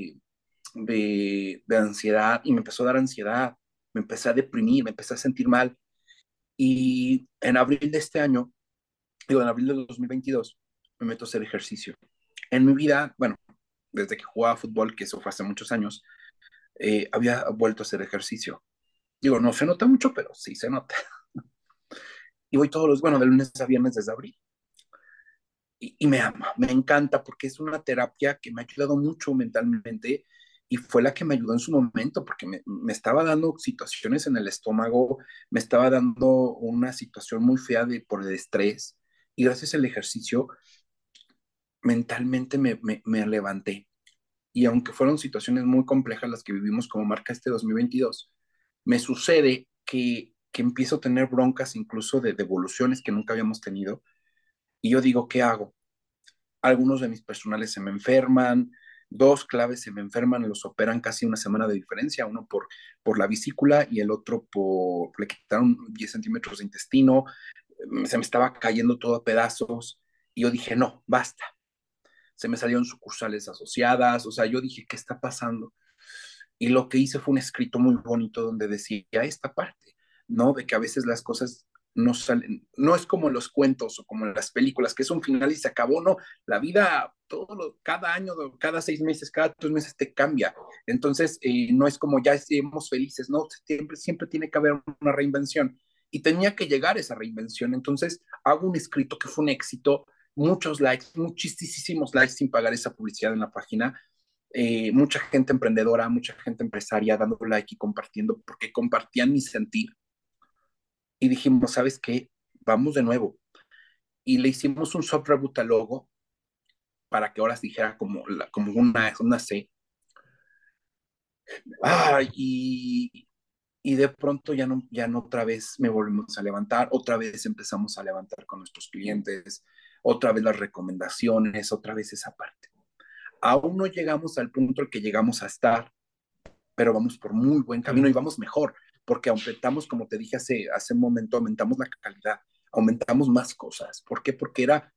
de ansiedad y me empezó a dar ansiedad, me empecé a deprimir, me empecé a sentir mal. Y en abril de este año, digo, en abril de 2022, me meto a hacer ejercicio. En mi vida, bueno, desde que jugaba fútbol, que eso fue hace muchos años, había vuelto a hacer ejercicio. Digo, no se nota mucho, pero sí se nota. Y voy todos los, bueno, de lunes a viernes desde abril. Y me ama, me encanta porque es una terapia que me ha ayudado mucho mentalmente y fue la que me ayudó en su momento porque me estaba dando situaciones en el estómago, me estaba dando una situación muy fea por el estrés y gracias al ejercicio mentalmente me levanté. Y aunque fueron situaciones muy complejas las que vivimos como marca este 2022, me sucede que empiezo a tener broncas incluso de devoluciones que nunca habíamos tenido y yo digo, ¿qué hago? Algunos de mis personales se me enferman, dos claves se me enferman, los operan casi una semana de diferencia, uno por la vesícula y el otro le quitaron 10 centímetros de intestino, se me estaba cayendo todo a pedazos y yo dije, no, basta. Se me salieron sucursales asociadas, o sea, yo dije, ¿qué está pasando? Y lo que hice fue un escrito muy bonito donde decía esta parte, ¿no? De que a veces las cosas no salen, no es como en los cuentos o como en las películas, que es un final y se acabó, no, la vida cada año, cada 6 meses, cada 3 meses te cambia. Entonces, no es como ya estemos felices, no, siempre tiene que haber una reinvención. Y tenía que llegar esa reinvención. Entonces, hago un escrito que fue un éxito, muchos likes, muchísimos likes sin pagar esa publicidad en la página, mucha gente emprendedora, mucha gente empresaria dando like y compartiendo, porque compartían mi sentir. Y dijimos, ¿sabes qué? Vamos de nuevo. Y le hicimos un soft reboot al logo para que ahora se dijera como una C. Y de pronto ya no otra vez me volvimos a levantar, otra vez empezamos a levantar con nuestros clientes, otra vez las recomendaciones, otra vez esa parte. Aún no llegamos al punto al que llegamos a estar, pero vamos por muy buen camino y Claro. vamos mejor, porque aumentamos, como te dije hace un momento, aumentamos la calidad, aumentamos más cosas. ¿Por qué? Porque era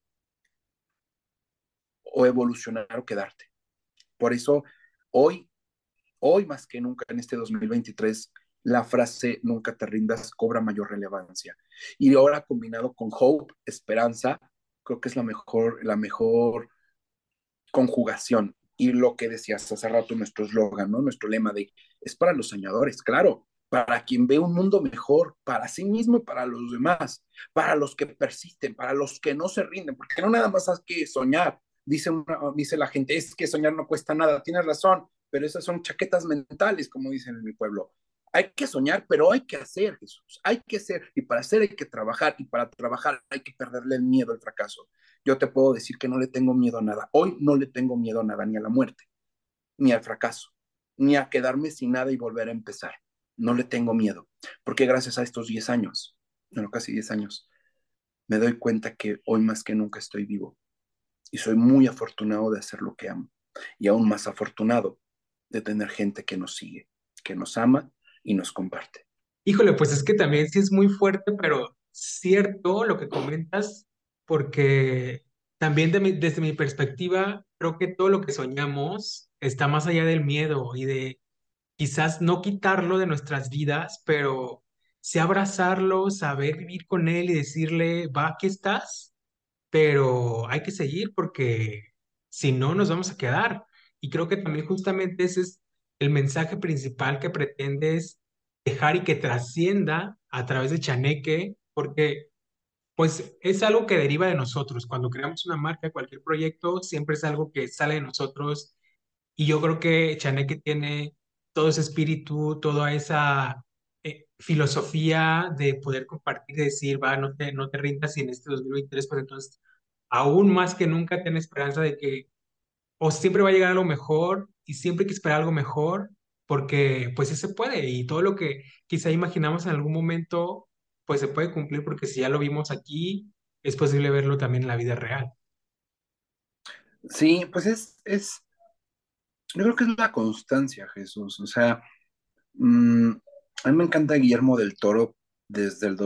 o evolucionar o quedarte. Por eso hoy, hoy más que nunca en este 2023, la frase nunca te rindas cobra mayor relevancia. Y ahora combinado con hope, esperanza, creo que es la mejor conjugación. Y lo que decías hace rato, nuestro eslogan, ¿no? Nuestro lema de es para los soñadores, claro, para quien ve un mundo mejor, para sí mismo y para los demás, para los que persisten, para los que no se rinden, porque no nada más hay que soñar. Dice la gente, es que soñar no cuesta nada, tienes razón, pero esas son chaquetas mentales, como dicen en mi pueblo. Hay que soñar, pero hay que hacer, Jesús. Hay que hacer, y para hacer hay que trabajar, y para trabajar hay que perderle el miedo al fracaso. Yo te puedo decir que no le tengo miedo a nada. Hoy no le tengo miedo a nada, ni a la muerte, ni al fracaso, ni a quedarme sin nada y volver a empezar. No le tengo miedo, porque gracias a estos 10 años, bueno, casi 10 años, me doy cuenta que hoy más que nunca estoy vivo y soy muy afortunado de hacer lo que amo y aún más afortunado de tener gente que nos sigue, que nos ama y nos comparte. Híjole, pues es que también sí es muy fuerte, pero cierto lo que comentas, porque también desde mi perspectiva, creo que todo lo que soñamos está más allá del miedo y de quizás no quitarlo de nuestras vidas, pero sí abrazarlo, saber vivir con él y decirle, va, aquí estás, pero hay que seguir porque si no nos vamos a quedar. Y creo que también justamente ese es el mensaje principal que pretendes dejar y que trascienda a través de Chaneque, porque pues es algo que deriva de nosotros. Cuando creamos una marca, cualquier proyecto, siempre es algo que sale de nosotros y yo creo que Chaneque tiene todo ese espíritu, toda esa filosofía de poder compartir, de decir, va, no te rindas y en este 2023, pues entonces, aún más que nunca, ten esperanza de que o siempre va a llegar algo mejor y siempre hay que esperar algo mejor, porque pues sí se puede y todo lo que quizá imaginamos en algún momento, pues se puede cumplir porque si ya lo vimos aquí, es posible verlo también en la vida real. Sí, pues yo creo que es la constancia, Jesús. O sea, mm, a mí me encanta Guillermo del Toro desde el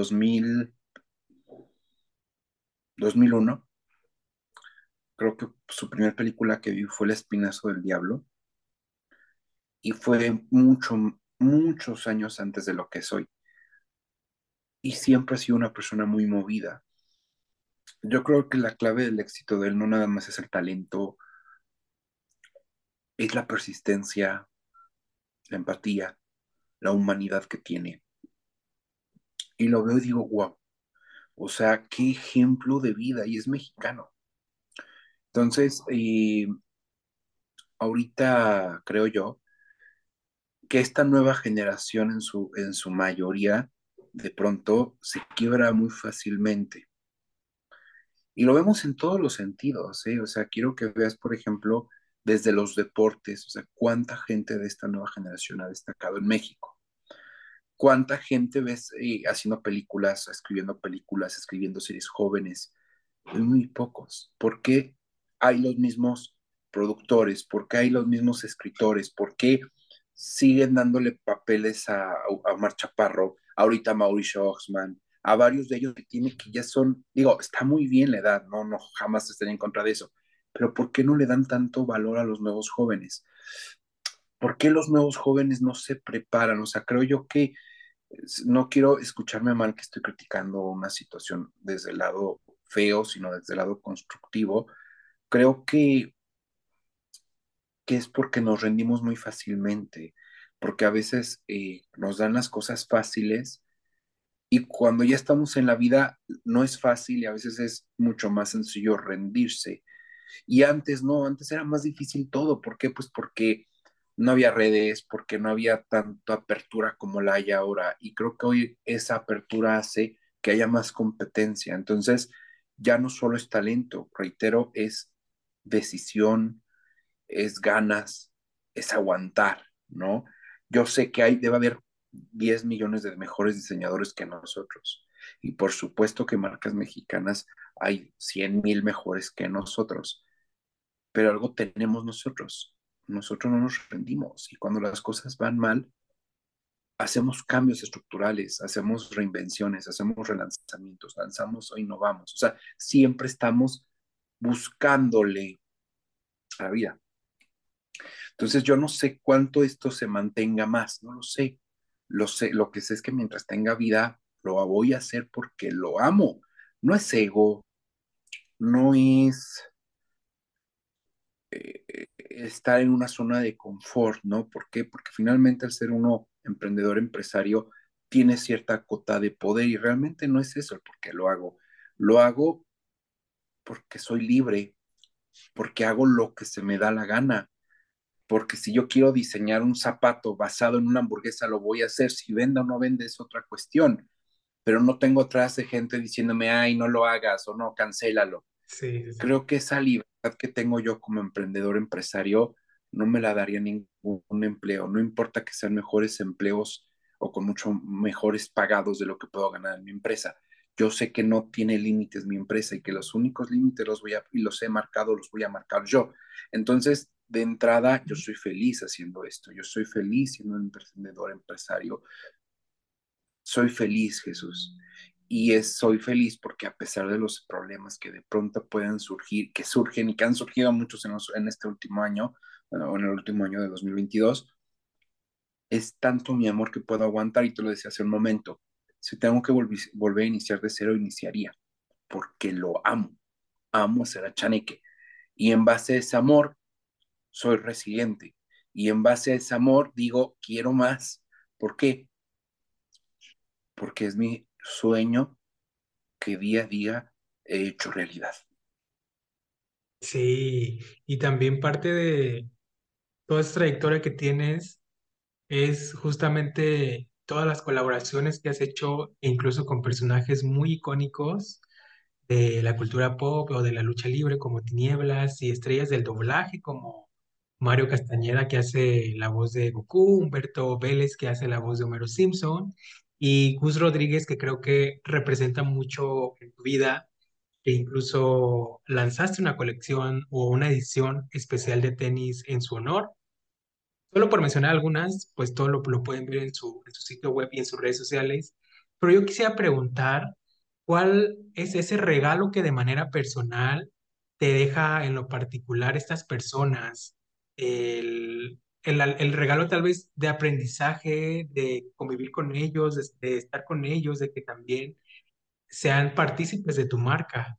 2001. Creo que su primera película que vi fue El Espinazo del Diablo y fue muchos años antes de lo que soy. Y siempre ha sido una persona muy movida. Yo creo que la clave del éxito de él no nada más es el talento, es la persistencia, la empatía, la humanidad que tiene. Y lo veo y digo, wow, o sea, qué ejemplo de vida y es mexicano. Entonces, ahorita creo yo que esta nueva generación en su mayoría de pronto se quiebra muy fácilmente. Y lo vemos en todos los sentidos, ¿eh? O sea, quiero que veas, por ejemplo, desde los deportes, o sea, cuánta gente de esta nueva generación ha destacado en México. ¿Cuánta gente ves haciendo películas, escribiendo series jóvenes? Muy pocos. ¿Por qué hay los mismos productores? ¿Por qué hay los mismos escritores? ¿Por qué siguen dándole papeles a Omar Chaparro, ahorita a Mauricio Oxman, a varios de ellos que ya son, digo, está muy bien la edad, no, no, jamás estaría en contra de eso, pero ¿por qué no le dan tanto valor a los nuevos jóvenes? ¿Por qué los nuevos jóvenes no se preparan? O sea, creo yo que no quiero escucharme mal que estoy criticando una situación desde el lado feo, sino desde el lado constructivo. Creo que es porque nos rendimos muy fácilmente, porque a veces nos dan las cosas fáciles y cuando ya estamos en la vida no es fácil y a veces es mucho más sencillo rendirse. Y antes no, antes era más difícil todo. ¿Por qué? Pues porque no había redes, porque no había tanta apertura como la hay ahora. Y creo que hoy esa apertura hace que haya más competencia. Entonces, ya no solo es talento, reitero, es decisión, es ganas, es aguantar, ¿no? Yo sé que debe haber 10 millones de mejores diseñadores que nosotros. Y por supuesto que marcas mexicanas hay 100,000 mejores que nosotros, pero algo tenemos nosotros. Nosotros no nos rendimos y cuando las cosas van mal, hacemos cambios estructurales, hacemos reinvenciones, hacemos relanzamientos, lanzamos o innovamos. O sea, siempre estamos buscándole a la vida. Entonces yo no sé cuánto esto se mantenga más, no lo sé. Lo sé, lo que sé es que mientras tenga vida, lo voy a hacer porque lo amo. No es ego, no es estar en una zona de confort, ¿no? ¿Por qué? Porque finalmente al ser uno emprendedor, empresario, tiene cierta cota de poder y realmente no es eso el por qué lo hago. Lo hago porque soy libre, porque hago lo que se me da la gana, porque si yo quiero diseñar un zapato basado en una hamburguesa, lo voy a hacer. Si venda o no vende es otra cuestión, pero no tengo atrás de gente diciéndome, ay, no lo hagas o no, cancélalo. Sí, sí, sí. Creo que esa libertad que tengo yo como emprendedor empresario no me la daría ningún empleo. No importa que sean mejores empleos o con mucho mejores pagados de lo que puedo ganar en mi empresa. Yo sé que no tiene límites mi empresa y que los únicos límites y los he marcado, los voy a marcar yo. Entonces, de entrada, yo soy feliz haciendo esto. Yo soy feliz siendo un emprendedor empresario. Soy feliz, Jesús. Soy feliz porque a pesar de los problemas que de pronto pueden surgir, que surgen y que han surgido muchos en este último año, bueno, en el último año de 2022, es tanto mi amor que puedo aguantar y te lo decía hace un momento. Si tengo que volver a iniciar de cero, iniciaría, porque lo amo. Amo hacer a Chaneque. Y en base a ese amor, soy resiliente. Y en base a ese amor, digo, quiero más. ¿Por qué? Porque es mi sueño que día a día he hecho realidad. Sí, y también parte de toda esta trayectoria que tienes es justamente todas las colaboraciones que has hecho, incluso con personajes muy icónicos de la cultura pop o de la lucha libre, como Tinieblas, y estrellas del doblaje, como Mario Castañeda, que hace la voz de Goku, Humberto Vélez, que hace la voz de Homero Simpson, y Gus Rodríguez, que creo que representa mucho en tu vida, que incluso lanzaste una colección o una edición especial de tenis en su honor. Solo por mencionar algunas, pues todo lo pueden ver en su sitio web y en sus redes sociales. Pero yo quisiera preguntar, ¿cuál es ese regalo que de manera personal te deja en lo particular estas personas? El regalo tal vez de aprendizaje, de convivir con ellos, de estar con ellos, de que también sean partícipes de tu marca.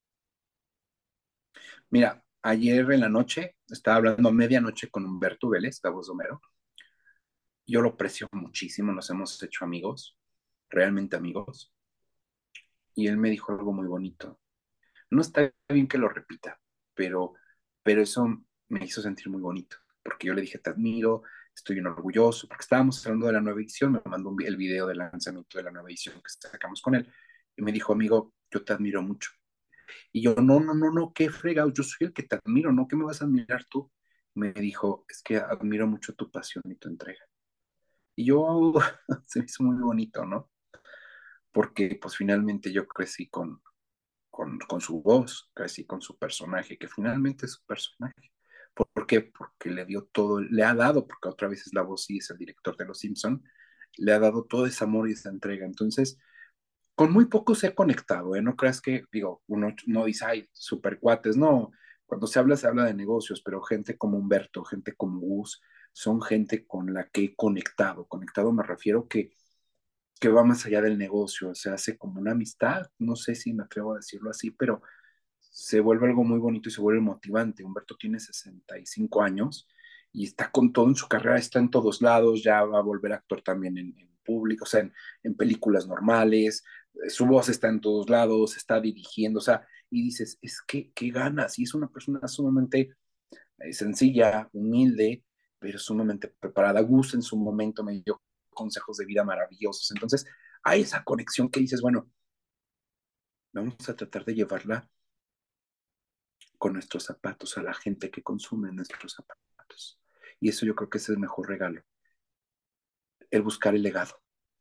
Mira, ayer en la noche estaba hablando a medianoche con Humberto Vélez, la voz de Homero. Yo lo aprecio muchísimo, nos hemos hecho amigos, realmente amigos. Y él me dijo algo muy bonito. No está bien que lo repita, pero, pero eso me hizo sentir muy bonito, porque yo le dije, te admiro, estoy bien orgulloso, porque estábamos hablando de la nueva edición, me mandó el video del lanzamiento de la nueva edición que sacamos con él, y me dijo, amigo, yo te admiro mucho. Y yo, no, no, no, no, qué fregado, yo soy el que te admiro, ¿no? ¿Qué me vas a admirar tú? Me dijo, es que admiro mucho tu pasión y tu entrega. Y yo, se me hizo muy bonito, ¿no? Porque pues finalmente yo crecí con su voz, crecí con su personaje, que finalmente es su personaje. ¿Por qué? Porque le dio todo, le ha dado, porque otra vez es la voz y es el director de Los Simpson, le ha dado todo ese amor y esa entrega. Entonces, con muy poco se ha conectado, ¿eh? No creas que, digo, uno no dice, ay, super cuates, no. Cuando se habla de negocios, pero gente como Humberto, gente como Gus, son gente con la que he conectado. Conectado me refiero que va más allá del negocio, se hace como una amistad, no sé si me atrevo a decirlo así, pero se vuelve algo muy bonito y se vuelve motivante. Humberto tiene 65 años y está con todo en su carrera, está en todos lados, ya va a volver a actuar también en público, o sea, en películas normales, su voz está en todos lados, está dirigiendo, o sea, y dices, es que, qué ganas, y es una persona sumamente sencilla, humilde, pero sumamente preparada. Gus en su momento me dio consejos de vida maravillosos. Entonces, hay esa conexión que dices, bueno, vamos a tratar de llevarla con nuestros zapatos a la gente que consume nuestros zapatos. Y eso yo creo que es el mejor regalo, el buscar el legado.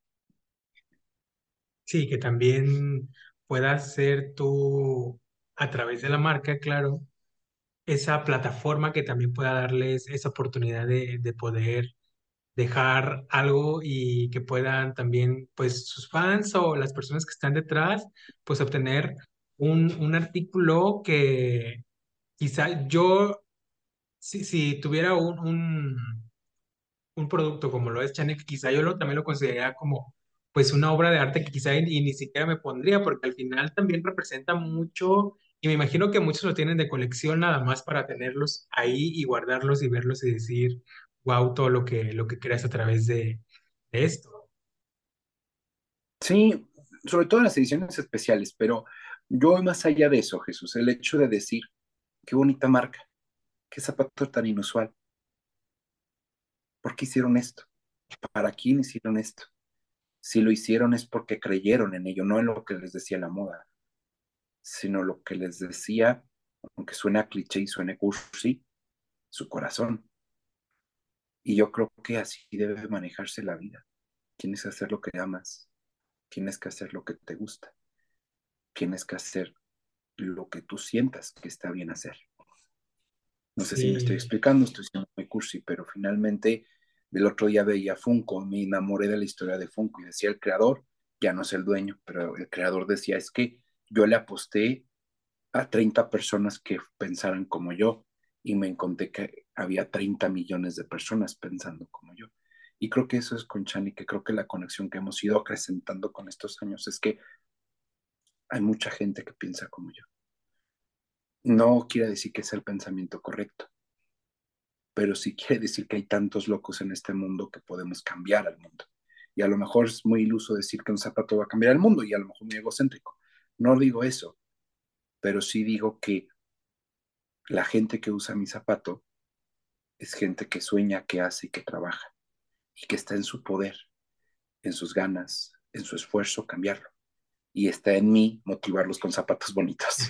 Sí, que también puedas ser tú, a través de la marca, claro, esa plataforma que también pueda darles esa oportunidad de poder dejar algo y que puedan también, pues, sus fans o las personas que están detrás, pues, obtener un artículo que quizá yo, si tuviera un producto como lo es Chanek, quizá yo también lo consideraría como pues una obra de arte que quizá y ni siquiera me pondría, porque al final también representa mucho, y me imagino que muchos lo tienen de colección nada más para tenerlos ahí y guardarlos y verlos y decir, wow, todo lo que creas a través de esto. Sí, sobre todo en las ediciones especiales, pero yo voy más allá de eso, Jesús, el hecho de decir, qué bonita marca, qué zapato tan inusual, ¿por qué hicieron esto? ¿Para quién hicieron esto? Si lo hicieron es porque creyeron en ello, no en lo que les decía la moda, sino lo que les decía, aunque suene a cliché y suene cursi, su corazón. Y yo creo que así debe manejarse la vida. Tienes que hacer lo que amas, tienes que hacer lo que te gusta, tienes que hacer lo que tú sientas que está bien hacer. No sé si me estoy Sí, explicando, estoy siendo muy cursi, pero finalmente el otro día veía Funko, me enamoré de la historia de Funko y decía el creador, ya no es el dueño, pero el creador decía, es que yo le aposté a 30 personas que pensaran como yo y me encontré que había 30 millones de personas pensando como yo. Y creo que eso es con Chani, que creo que la conexión que hemos ido acrecentando con estos años es que hay mucha gente que piensa como yo. No quiere decir que sea el pensamiento correcto, pero sí quiere decir que hay tantos locos en este mundo que podemos cambiar al mundo. Y a lo mejor es muy iluso decir que un zapato va a cambiar el mundo y a lo mejor muy egocéntrico. No digo eso, pero sí digo que la gente que usa mi zapato es gente que sueña, que hace y que trabaja y que está en su poder, en sus ganas, en su esfuerzo cambiarlo. Y está en mí motivarlos con zapatos bonitos.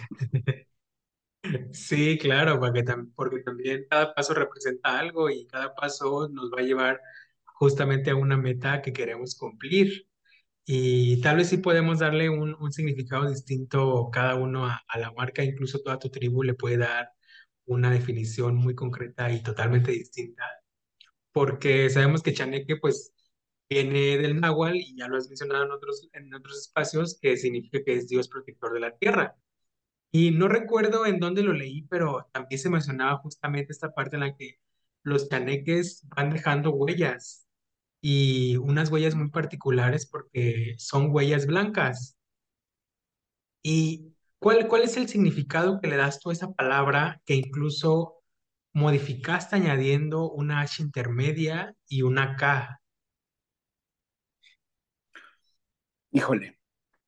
sí, claro, porque también cada paso representa algo y cada paso nos va a llevar justamente a una meta que queremos cumplir. Y tal vez sí podemos darle un significado distinto cada uno a la marca, incluso toda tu tribu le puede dar una definición muy concreta y totalmente distinta, porque sabemos que Chaneque pues viene del náhuatl y ya lo has mencionado en otros espacios, que significa que es Dios protector de la tierra. Y no recuerdo en dónde lo leí, pero también se mencionaba justamente esta parte en la que los chaneques van dejando huellas y unas huellas muy particulares porque son huellas blancas. ¿Y cuál es el significado que le das tú a esa palabra que incluso modificaste añadiendo una H intermedia y una K? Híjole,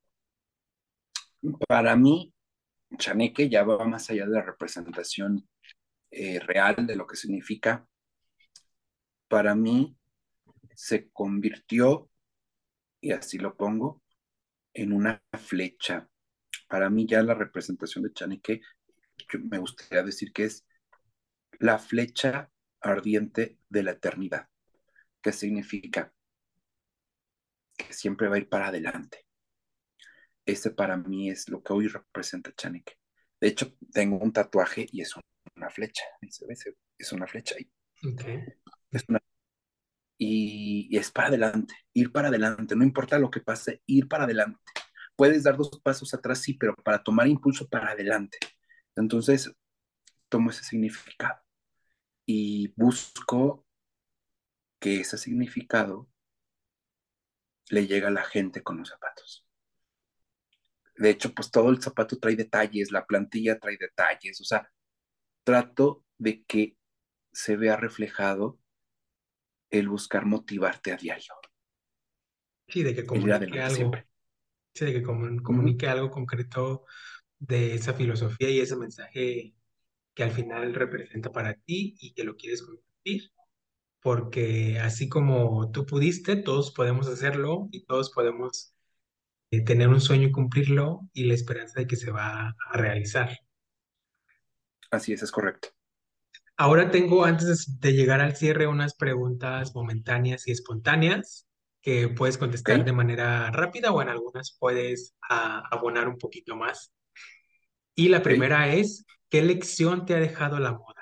para mí, Chaneque ya va más allá de la representación real de lo que significa. Para mí, se convirtió, y así lo pongo, en una flecha. Para mí ya la representación de Chaneque, yo me gustaría decir que es la flecha ardiente de la eternidad, que significa que siempre va a ir para adelante. Ese para mí es lo que hoy representa Chaneque. De hecho, tengo un tatuaje y es una flecha. Es una flecha. Okay. Es una, y es para adelante, ir para adelante, no importa lo que pase, ir para adelante. Puedes dar dos pasos atrás, sí, pero para tomar impulso para adelante. Entonces, tomo ese significado y busco que ese significado le llegue a la gente con los zapatos. De hecho, pues todo el zapato trae detalles, la plantilla trae detalles, o sea, trato de que se vea reflejado el buscar motivarte a diario, Sí, de que el ir comunique adelante algo, siempre. sí, de que Uh -huh. comunique algo concreto de esa filosofía y ese mensaje que al final representa para ti y que lo quieres compartir, porque así como tú pudiste, todos podemos hacerlo y todos podemos tener un sueño y cumplirlo y la esperanza de que se va a realizar. Así es correcto. Ahora tengo, antes de llegar al cierre, unas preguntas momentáneas y espontáneas que puedes ¿Ok? contestar de manera rápida o en algunas puedes abonar un poquito más. Y la ¿Ok? primera es, ¿qué lección te ha dejado la moda?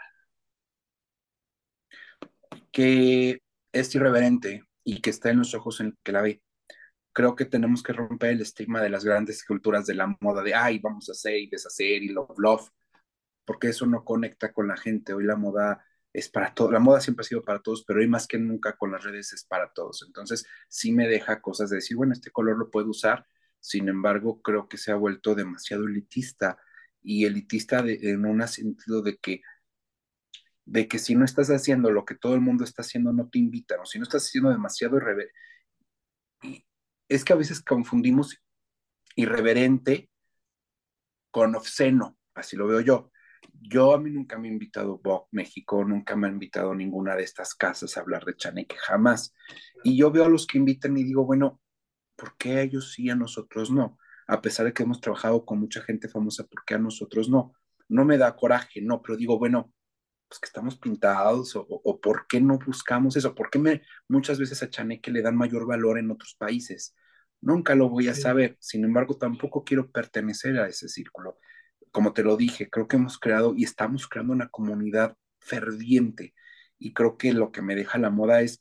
Que es irreverente y que está en los ojos en el que la ve. Creo que tenemos que romper el estigma de las grandes culturas de la moda, de, ay, vamos a hacer y deshacer y love, porque eso no conecta con la gente. Hoy la moda es para todos, la moda siempre ha sido para todos, pero hoy más que nunca con las redes es para todos. Entonces, sí me deja cosas de decir, bueno, este color lo puedo usar, sin embargo, creo que se ha vuelto demasiado elitista y elitista en un sentido de que si no estás haciendo lo que todo el mundo está haciendo, no te invitan, o si no estás haciendo demasiado irreverente. Es que a veces confundimos irreverente con obsceno, así lo veo yo. Yo a mí nunca me ha invitado Vogue México, nunca me ha invitado ninguna de estas casas a hablar de Chaneque, jamás. Y yo veo a los que invitan y digo, bueno, ¿por qué a ellos sí, a nosotros no? A pesar de que hemos trabajado con mucha gente famosa, ¿por qué a nosotros no? No me da coraje, no, pero digo, bueno, pues que estamos pintados o por qué no buscamos eso, por qué muchas veces a Chaneque le dan mayor valor en otros países. Nunca lo voy a Sí. saber, sin embargo, tampoco quiero pertenecer a ese círculo. Como te lo dije, creo que hemos creado y estamos creando una comunidad ferviente y creo que lo que me deja la moda es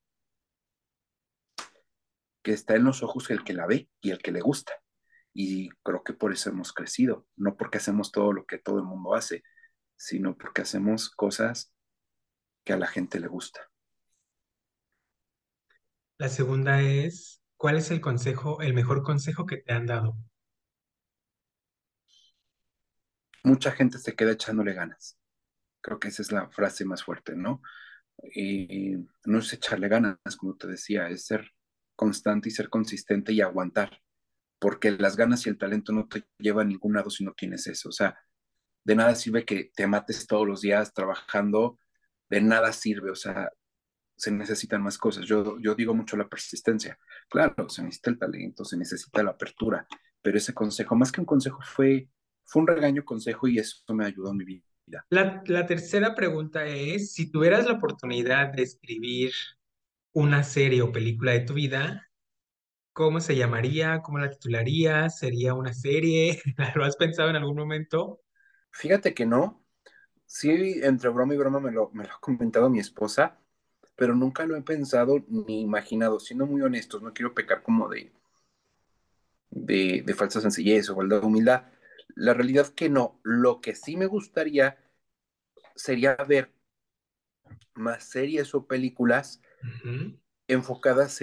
que está en los ojos el que la ve y el que le gusta. Y creo que por eso hemos crecido, no porque hacemos todo lo que todo el mundo hace, sino porque hacemos cosas que a la gente le gusta. La segunda es, ¿cuál es el consejo, el mejor consejo que te han dado? Mucha gente se queda echándole ganas. Creo que esa es la frase más fuerte, ¿no? Y no es echarle ganas, como te decía, es ser constante y ser consistente y aguantar, porque las ganas y el talento no te llevan a ningún lado si no tienes eso. O sea, de nada sirve que te mates todos los días trabajando, de nada sirve, o sea, se necesitan más cosas. Yo digo mucho la persistencia. Claro, se necesita el talento, se necesita la apertura, pero ese consejo, más que un consejo, fue un regaño consejo y eso me ayudó en mi vida. La tercera pregunta es, si tuvieras la oportunidad de escribir una serie o película de tu vida, ¿cómo se llamaría? ¿Cómo la titularías? ¿Sería una serie? ¿Lo has pensado en algún momento? Fíjate que no, sí, entre broma y broma me lo ha comentado mi esposa, pero nunca lo he pensado ni imaginado, siendo muy honestos, no quiero pecar como de falsa sencillez o falta de humildad. La realidad que no, lo que sí me gustaría sería ver más series o películas Ujú. enfocadas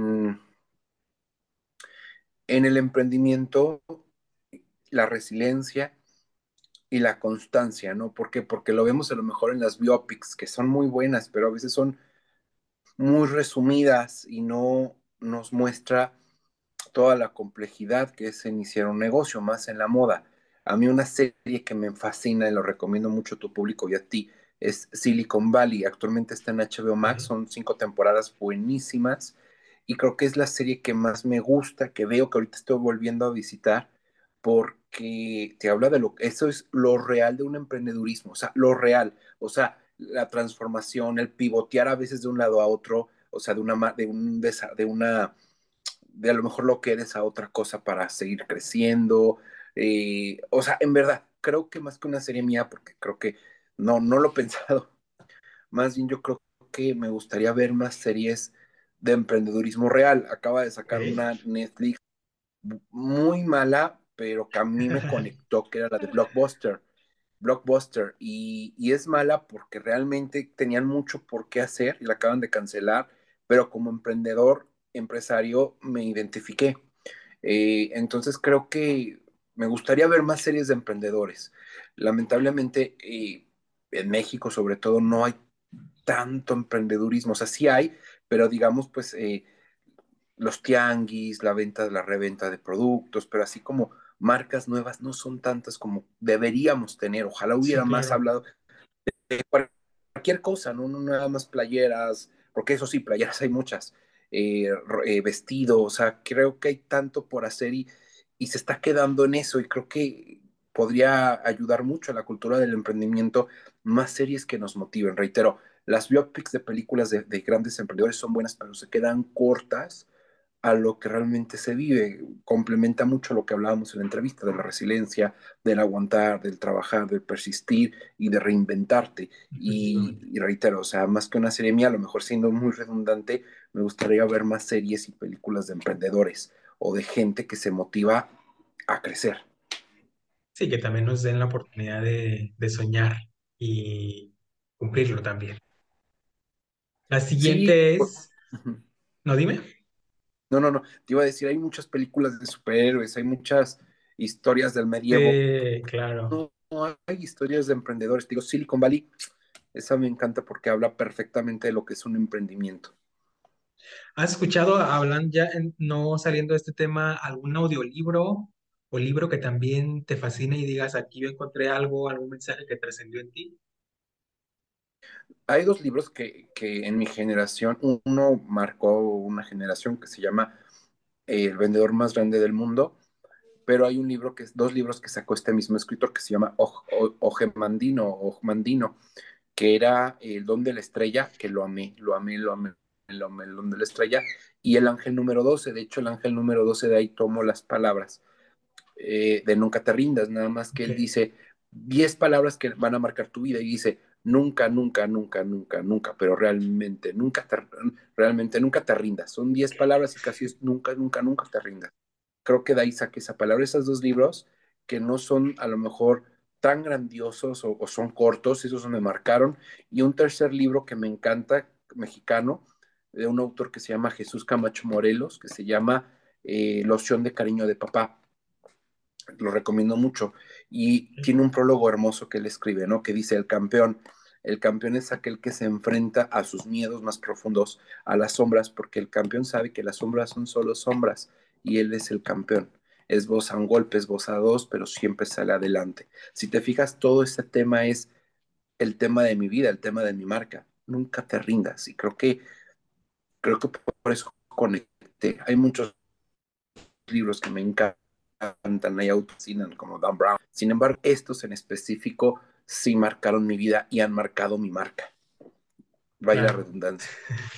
en el emprendimiento, la resiliencia y la constancia, ¿no? ¿Por qué? Porque lo vemos a lo mejor en las biopics, que son muy buenas, pero a veces son muy resumidas y no nos muestra toda la complejidad que es iniciar un negocio, más en la moda. A mí una serie que me fascina y lo recomiendo mucho a tu público y a ti es Silicon Valley. Actualmente está en HBO Max, Ok. son 5 temporadas buenísimas y creo que es la serie que más me gusta, que veo que ahorita estoy volviendo a visitar porque te habla de eso es lo real de un emprendedurismo, o sea, lo real, o sea, la transformación, el pivotear a veces de un lado a otro, o sea, de a lo mejor lo que eres a otra cosa para seguir creciendo. O sea, en verdad, creo que más que una serie mía, porque creo que no lo he pensado, más bien yo creo que me gustaría ver más series de emprendedurismo real. Acaba de sacar una Netflix muy mala, pero que a mí me conectó, que era la de Blockbuster, y es mala porque realmente tenían mucho por qué hacer y la acaban de cancelar, pero como emprendedor, empresario, me identifiqué. Entonces creo que me gustaría ver más series de emprendedores. Lamentablemente, en México sobre todo no hay tanto emprendedurismo, o sea, sí hay, pero digamos, pues los tianguis, la venta, la reventa de productos, pero así como marcas nuevas no son tantas como deberíamos tener. Ojalá Sí, hubiera más claro. hablado de cualquier cosa, ¿no? No nada más playeras, porque eso sí, playeras hay muchas, vestido, o sea, creo que hay tanto por hacer y se está quedando en eso y creo que podría ayudar mucho a la cultura del emprendimiento, más series que nos motiven. Reitero, las biopics de películas de grandes emprendedores son buenas, pero se quedan cortas a lo que realmente se vive. Complementa mucho lo que hablábamos en la entrevista de la resiliencia, del aguantar, del trabajar, del persistir y de reinventarte. Efectivamente. Y reitero, o sea, más que una serie mía, a lo mejor siendo muy redundante, me gustaría ver más series y películas de emprendedores o de gente que se motiva a crecer. Sí, que también nos den la oportunidad de soñar y cumplirlo también. La Sí, siguiente es, no, dime. no, te iba a decir, hay muchas películas de superhéroes, hay muchas historias del medievo. Claro. No hay historias de emprendedores. Digo, Silicon Valley, esa me encanta porque habla perfectamente de lo que es un emprendimiento. ¿Has escuchado, hablando ya, no saliendo de este tema, algún audiolibro o libro que también te fascine y digas, aquí yo encontré algo, algún mensaje que trascendió en ti? Hay dos libros que en mi generación, uno marcó una generación que se llama El vendedor más grande del mundo, pero hay un libro que, dos libros que sacó este mismo escritor que se llama Ojemandino, que era El don de la estrella, que lo amé, el don de la estrella, y el ángel número 12. De hecho, el ángel número 12 de ahí tomo las palabras de nunca te rindas, nada más que Ok, él dice 10 palabras que van a marcar tu vida y dice nunca, nunca, nunca, nunca, nunca, pero realmente nunca te rindas. Son 10 palabras y casi es nunca, nunca, nunca te rindas. Creo que de ahí saqué esa palabra, esos dos libros que no son a lo mejor tan grandiosos o son cortos, esos me marcaron. Y un tercer libro que me encanta, mexicano, de un autor que se llama Jesús Camacho Morelos, que se llama Loción de Cariño de Papá, lo recomiendo mucho. Y tiene un prólogo hermoso que él escribe, ¿no? Que dice, el campeón es aquel que se enfrenta a sus miedos más profundos, a las sombras, porque el campeón sabe que las sombras son solo sombras y él es el campeón. Es voz a un golpe, es voz a dos, pero siempre sale adelante. Si te fijas, todo este tema es el tema de mi vida, el tema de mi marca. Nunca te rindas. Y creo que por eso conecté. Hay muchos libros que me encantan y autocinan como Dan Brown. Sin embargo, estos en específico sí marcaron mi vida y han marcado mi marca. Vaya la claro. redundancia.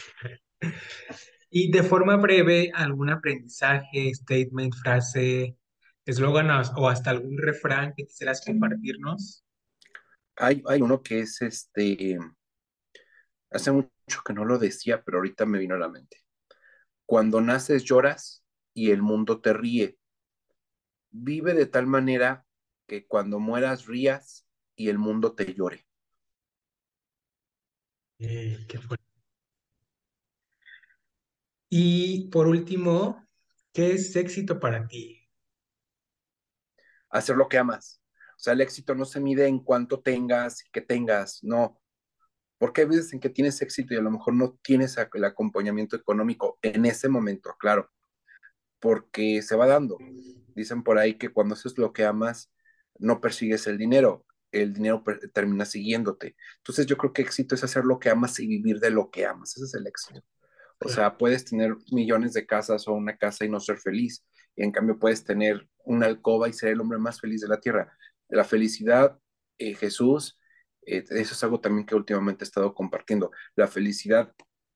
Y de forma breve, algún aprendizaje, statement, frase, eslogan o hasta algún refrán que quisieras compartirnos. Hay uno que es hace mucho que no lo decía, pero ahorita me vino a la mente. Cuando naces lloras y el mundo te ríe. Vive de tal manera que cuando mueras rías y el mundo te llore. Qué fuerte. Y por último, ¿qué es éxito para ti? Hacer lo que amas. O sea, el éxito no se mide en cuánto tengas y qué tengas, no. Porque hay veces en que tienes éxito y a lo mejor no tienes el acompañamiento económico en ese momento, claro, porque se va dando. Dicen por ahí que cuando haces lo que amas, no persigues el dinero termina siguiéndote. Entonces yo creo que éxito es hacer lo que amas y vivir de lo que amas. Ese es el éxito. O Claro. sea, puedes tener millones de casas o una casa y no ser feliz. Y en cambio puedes tener una alcoba y ser el hombre más feliz de la tierra. La felicidad, Jesús, eso es algo también que últimamente he estado compartiendo. La felicidad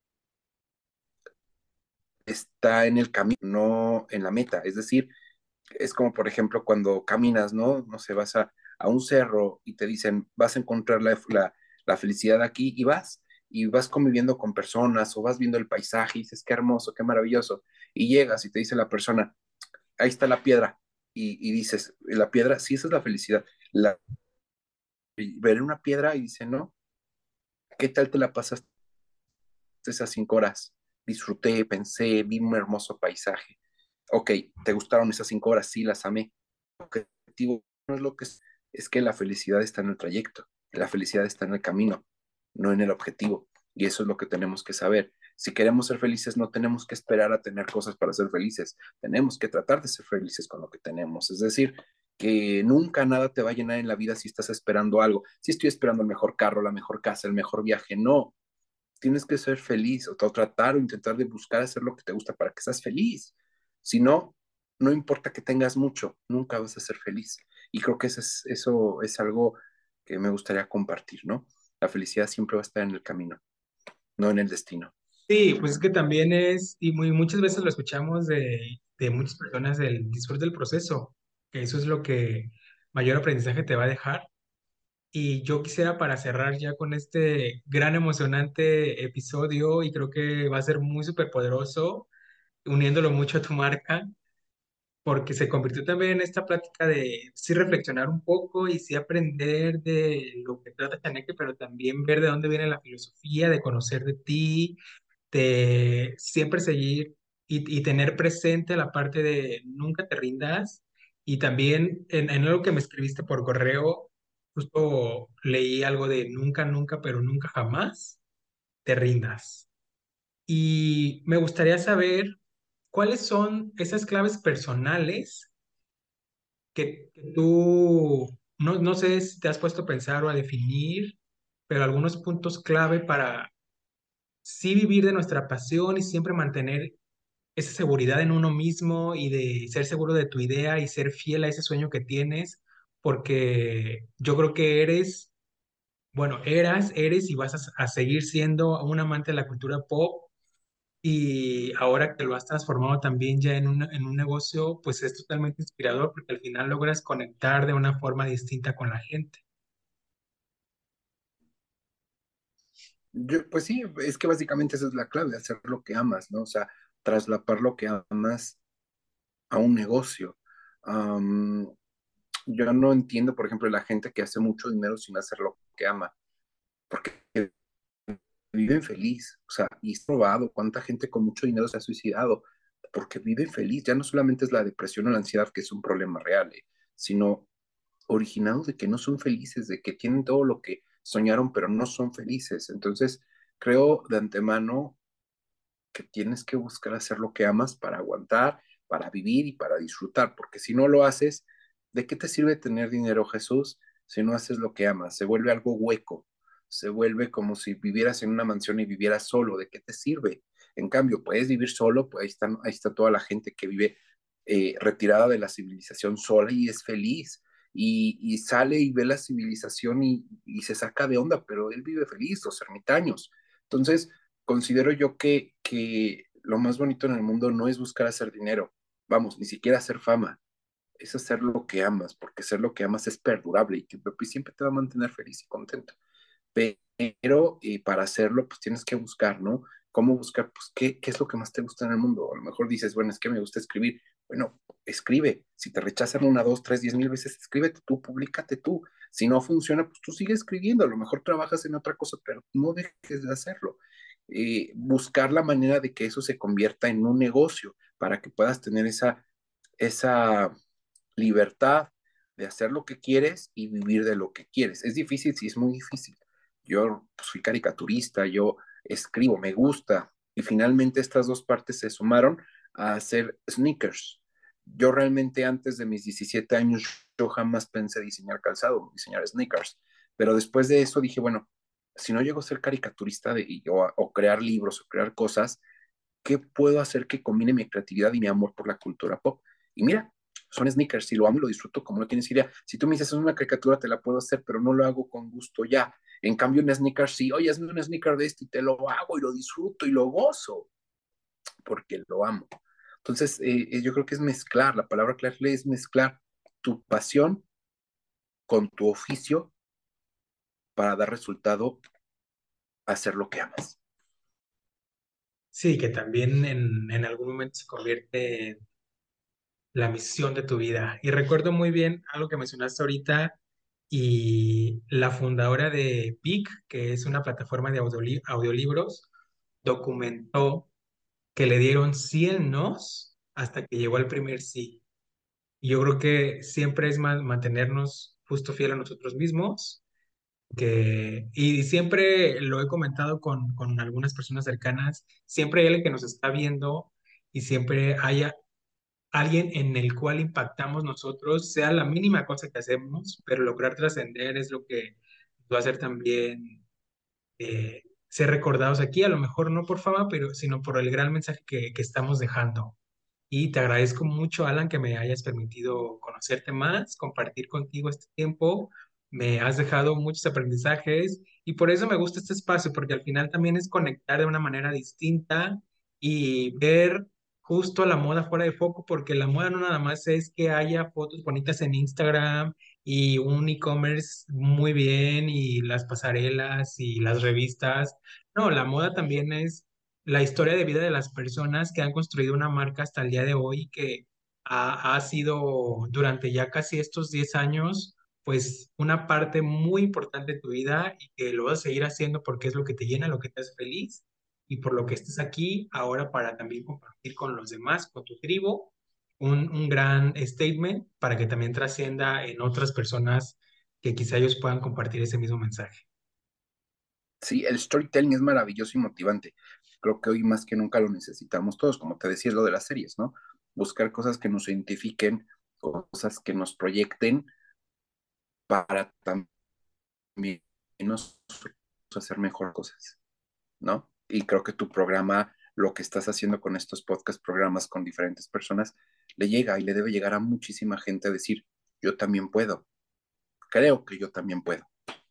está en el camino, no en la meta. Es decir, es como por ejemplo cuando caminas, ¿no? No sé, vas a un cerro y te dicen, vas a encontrar la felicidad aquí y vas conviviendo con personas o vas viendo el paisaje y dices, qué hermoso, qué maravilloso. Y llegas y te dice la persona, ahí está la piedra. Y dices, la piedra, sí, esa es la felicidad. Ver una piedra y dice, no, ¿qué tal te la pasaste esas 5 horas? Disfruté, pensé, vi un hermoso paisaje. Ok, ¿te gustaron esas 5 horas? Sí, las amé. Objetivo no es lo que es que la felicidad está en el trayecto, la felicidad está en el camino, no en el objetivo. Y eso es lo que tenemos que saber. Si queremos ser felices, no tenemos que esperar a tener cosas para ser felices. Tenemos que tratar de ser felices con lo que tenemos. Es decir, que nunca nada te va a llenar en la vida si estás esperando algo. Si estoy esperando el mejor carro, la mejor casa, el mejor viaje, no. Tienes que ser feliz o tratar o intentar de buscar hacer lo que te gusta para que seas feliz. Si no, no importa que tengas mucho, nunca vas a ser feliz. Y creo que eso es algo que me gustaría compartir, ¿no? La felicidad siempre va a estar en el camino, no en el destino. Sí, pues es que también es, y muchas veces lo escuchamos de muchas personas, del disfrute del proceso, que eso es lo que mayor aprendizaje te va a dejar. Y yo quisiera para cerrar ya con este gran emocionante episodio, y creo que va a ser muy súper poderoso, uniéndolo mucho a tu marca, porque se convirtió también en esta plática de sí reflexionar un poco y sí aprender de lo que trata Chaneque, pero también ver de dónde viene la filosofía, de conocer de ti, de siempre seguir y tener presente la parte de nunca te rindas. Y también en algo que me escribiste por correo, justo leí algo de nunca, nunca, pero nunca jamás te rindas. Y me gustaría saber cuáles son esas claves personales que tú, no sé si te has puesto a pensar o a definir, pero algunos puntos clave para sí vivir de nuestra pasión y siempre mantener esa seguridad en uno mismo y de ser seguro de tu idea y ser fiel a ese sueño que tienes, porque yo creo que eres, bueno, eres y vas a seguir siendo un amante de la cultura pop, y ahora que lo has transformado también ya en un negocio, pues es totalmente inspirador porque al final logras conectar de una forma distinta con la gente. Pues sí, es que básicamente esa es la clave, hacer lo que amas, ¿no? O sea, traslapar lo que amas a un negocio. Am, yo no entiendo, por ejemplo, la gente que hace mucho dinero sin hacer lo que ama, porque viven feliz, o sea, y es probado cuánta gente con mucho dinero se ha suicidado, porque viven feliz, ya no solamente es la depresión o la ansiedad, que es un problema real, sino originado de que no son felices, de que tienen todo lo que soñaron, pero no son felices. Entonces, creo de antemano que tienes que buscar hacer lo que amas para aguantar, para vivir y para disfrutar, porque si no lo haces, ¿de qué te sirve tener dinero, Jesús, si no haces lo que amas? Se vuelve algo hueco, se vuelve como si vivieras en una mansión y vivieras solo, ¿de qué te sirve? En cambio, puedes vivir solo, pues ahí está toda la gente que vive retirada de la civilización sola y es feliz. Y sale y ve la civilización y se saca de onda, pero él vive feliz, los ermitaños. Entonces, considero yo que lo más bonito en el mundo no es buscar hacer dinero, vamos, ni siquiera hacer fama, es hacer lo que amas, porque hacer lo que amas es perdurable y que pues, siempre te va a mantener feliz y contento. Pero para hacerlo, pues tienes que buscar, ¿no? ¿Cómo buscar? Pues, ¿qué es lo que más te gusta en el mundo? A lo mejor dices, bueno, es que me gusta escribir. Bueno, escribe. Si te rechazan una, dos, tres, 10,000 veces, escríbete tú, públicate tú. Si no funciona, pues tú sigue escribiendo. A lo mejor trabajas en otra cosa, pero no dejes de hacerlo. Buscar la manera de que eso se convierta en un negocio para que puedas tener esa libertad de hacer lo que quieres y vivir de lo que quieres. Es difícil, sí, es muy difícil. Yo pues, fui caricaturista, yo escribo, me gusta, y finalmente estas dos partes se sumaron a hacer sneakers. Yo realmente antes de mis 17 años, yo jamás pensé diseñar calzado, diseñar sneakers, pero después de eso dije, bueno, si no llego a ser caricaturista o crear libros o crear cosas, ¿qué puedo hacer que combine mi creatividad y mi amor por la cultura pop? Y mira, son sneakers, si lo amo y lo disfruto como no tienes idea. Si tú me dices, es una caricatura, te la puedo hacer, pero no lo hago con gusto ya. En cambio, un sneaker, sí, oye, hazme un sneaker de este y te lo hago y lo disfruto y lo gozo, porque lo amo. Entonces, yo creo que es mezclar, la palabra clave es mezclar tu pasión con tu oficio para dar resultado, hacer lo que amas. Sí, que también en algún momento se convierte en la misión de tu vida. Y recuerdo muy bien algo que mencionaste ahorita, y la fundadora de PIC, que es una plataforma de audiolibros, documentó que le dieron 100 nos hasta que llegó al primer sí. Y yo creo que siempre es mantenernos justo fiel a nosotros mismos Y siempre lo he comentado con algunas personas cercanas, siempre hay alguien que nos está viendo y siempre hay alguien en el cual impactamos nosotros, sea la mínima cosa que hacemos, pero lograr trascender es lo que nos va a hacer también ser recordados aquí, a lo mejor no por fama, pero sino por el gran mensaje que estamos dejando. Y te agradezco mucho, Alan, que me hayas permitido conocerte más, compartir contigo este tiempo. Me has dejado muchos aprendizajes y por eso me gusta este espacio, porque al final también es conectar de una manera distinta y ver justo la moda fuera de foco, porque la moda no nada más es que haya fotos bonitas en Instagram y un e-commerce muy bien y las pasarelas y las revistas. No, la moda también es la historia de vida de las personas que han construido una marca hasta el día de hoy, que ha sido durante ya casi estos 10 años, pues una parte muy importante de tu vida y que lo vas a seguir haciendo porque es lo que te llena, lo que te hace feliz y por lo que estés aquí ahora para también compartir con los demás, con tu tribu, un gran statement para que también trascienda en otras personas que quizá ellos puedan compartir ese mismo mensaje. Sí, el storytelling es maravilloso y motivante. Creo que hoy más que nunca lo necesitamos todos, como te decía, es lo de las series, ¿no? Buscar cosas que nos identifiquen, cosas que nos proyecten para también nosotros hacer mejor cosas, ¿no? Y creo que tu programa, lo que estás haciendo con estos podcast programas con diferentes personas, le llega y le debe llegar a muchísima gente a decir, yo también puedo, creo que yo también puedo.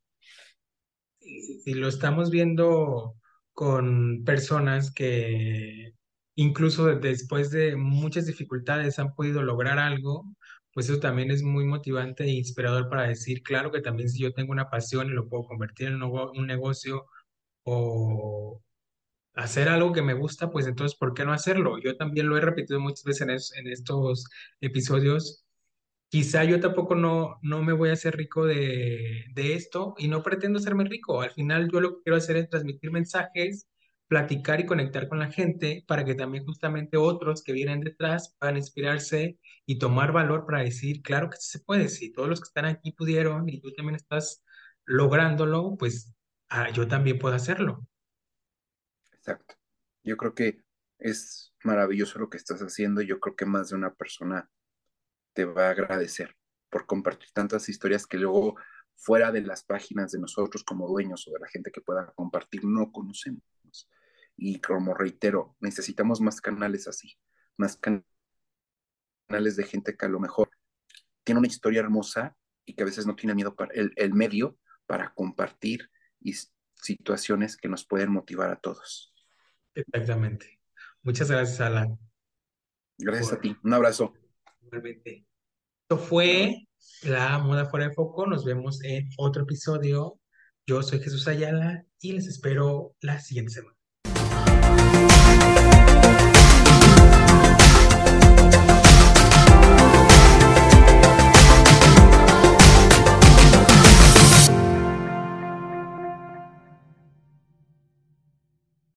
Si lo estamos viendo con personas que incluso después de muchas dificultades han podido lograr algo, pues eso también es muy motivante e inspirador para decir, claro que también si yo tengo una pasión y lo puedo convertir en un negocio o hacer algo que me gusta, pues entonces, ¿por qué no hacerlo? Yo también lo he repetido muchas veces en estos episodios. Quizá yo tampoco no me voy a hacer rico de esto y no pretendo hacerme rico. Al final yo lo que quiero hacer es transmitir mensajes, platicar y conectar con la gente para que también justamente otros que vienen detrás puedan inspirarse y tomar valor para decir, claro que sí se puede, si todos los que están aquí pudieron y tú también estás lográndolo, pues yo también puedo hacerlo. Exacto. Yo creo que es maravilloso lo que estás haciendo y yo creo que más de una persona te va a agradecer por compartir tantas historias que luego fuera de las páginas de nosotros como dueños o de la gente que pueda compartir no conocemos. Y como reitero, necesitamos más canales así, más canales de gente que a lo mejor tiene una historia hermosa y que a veces no tiene miedo para el medio para compartir y situaciones que nos pueden motivar a todos. Exactamente. Muchas gracias, Alan, Gracias a por ti. Un abrazo. igualmente. Esto fue La Moda Fuera de Foco. Nos vemos en otro episodio. Yo soy Jesús Ayala y les espero la siguiente semana.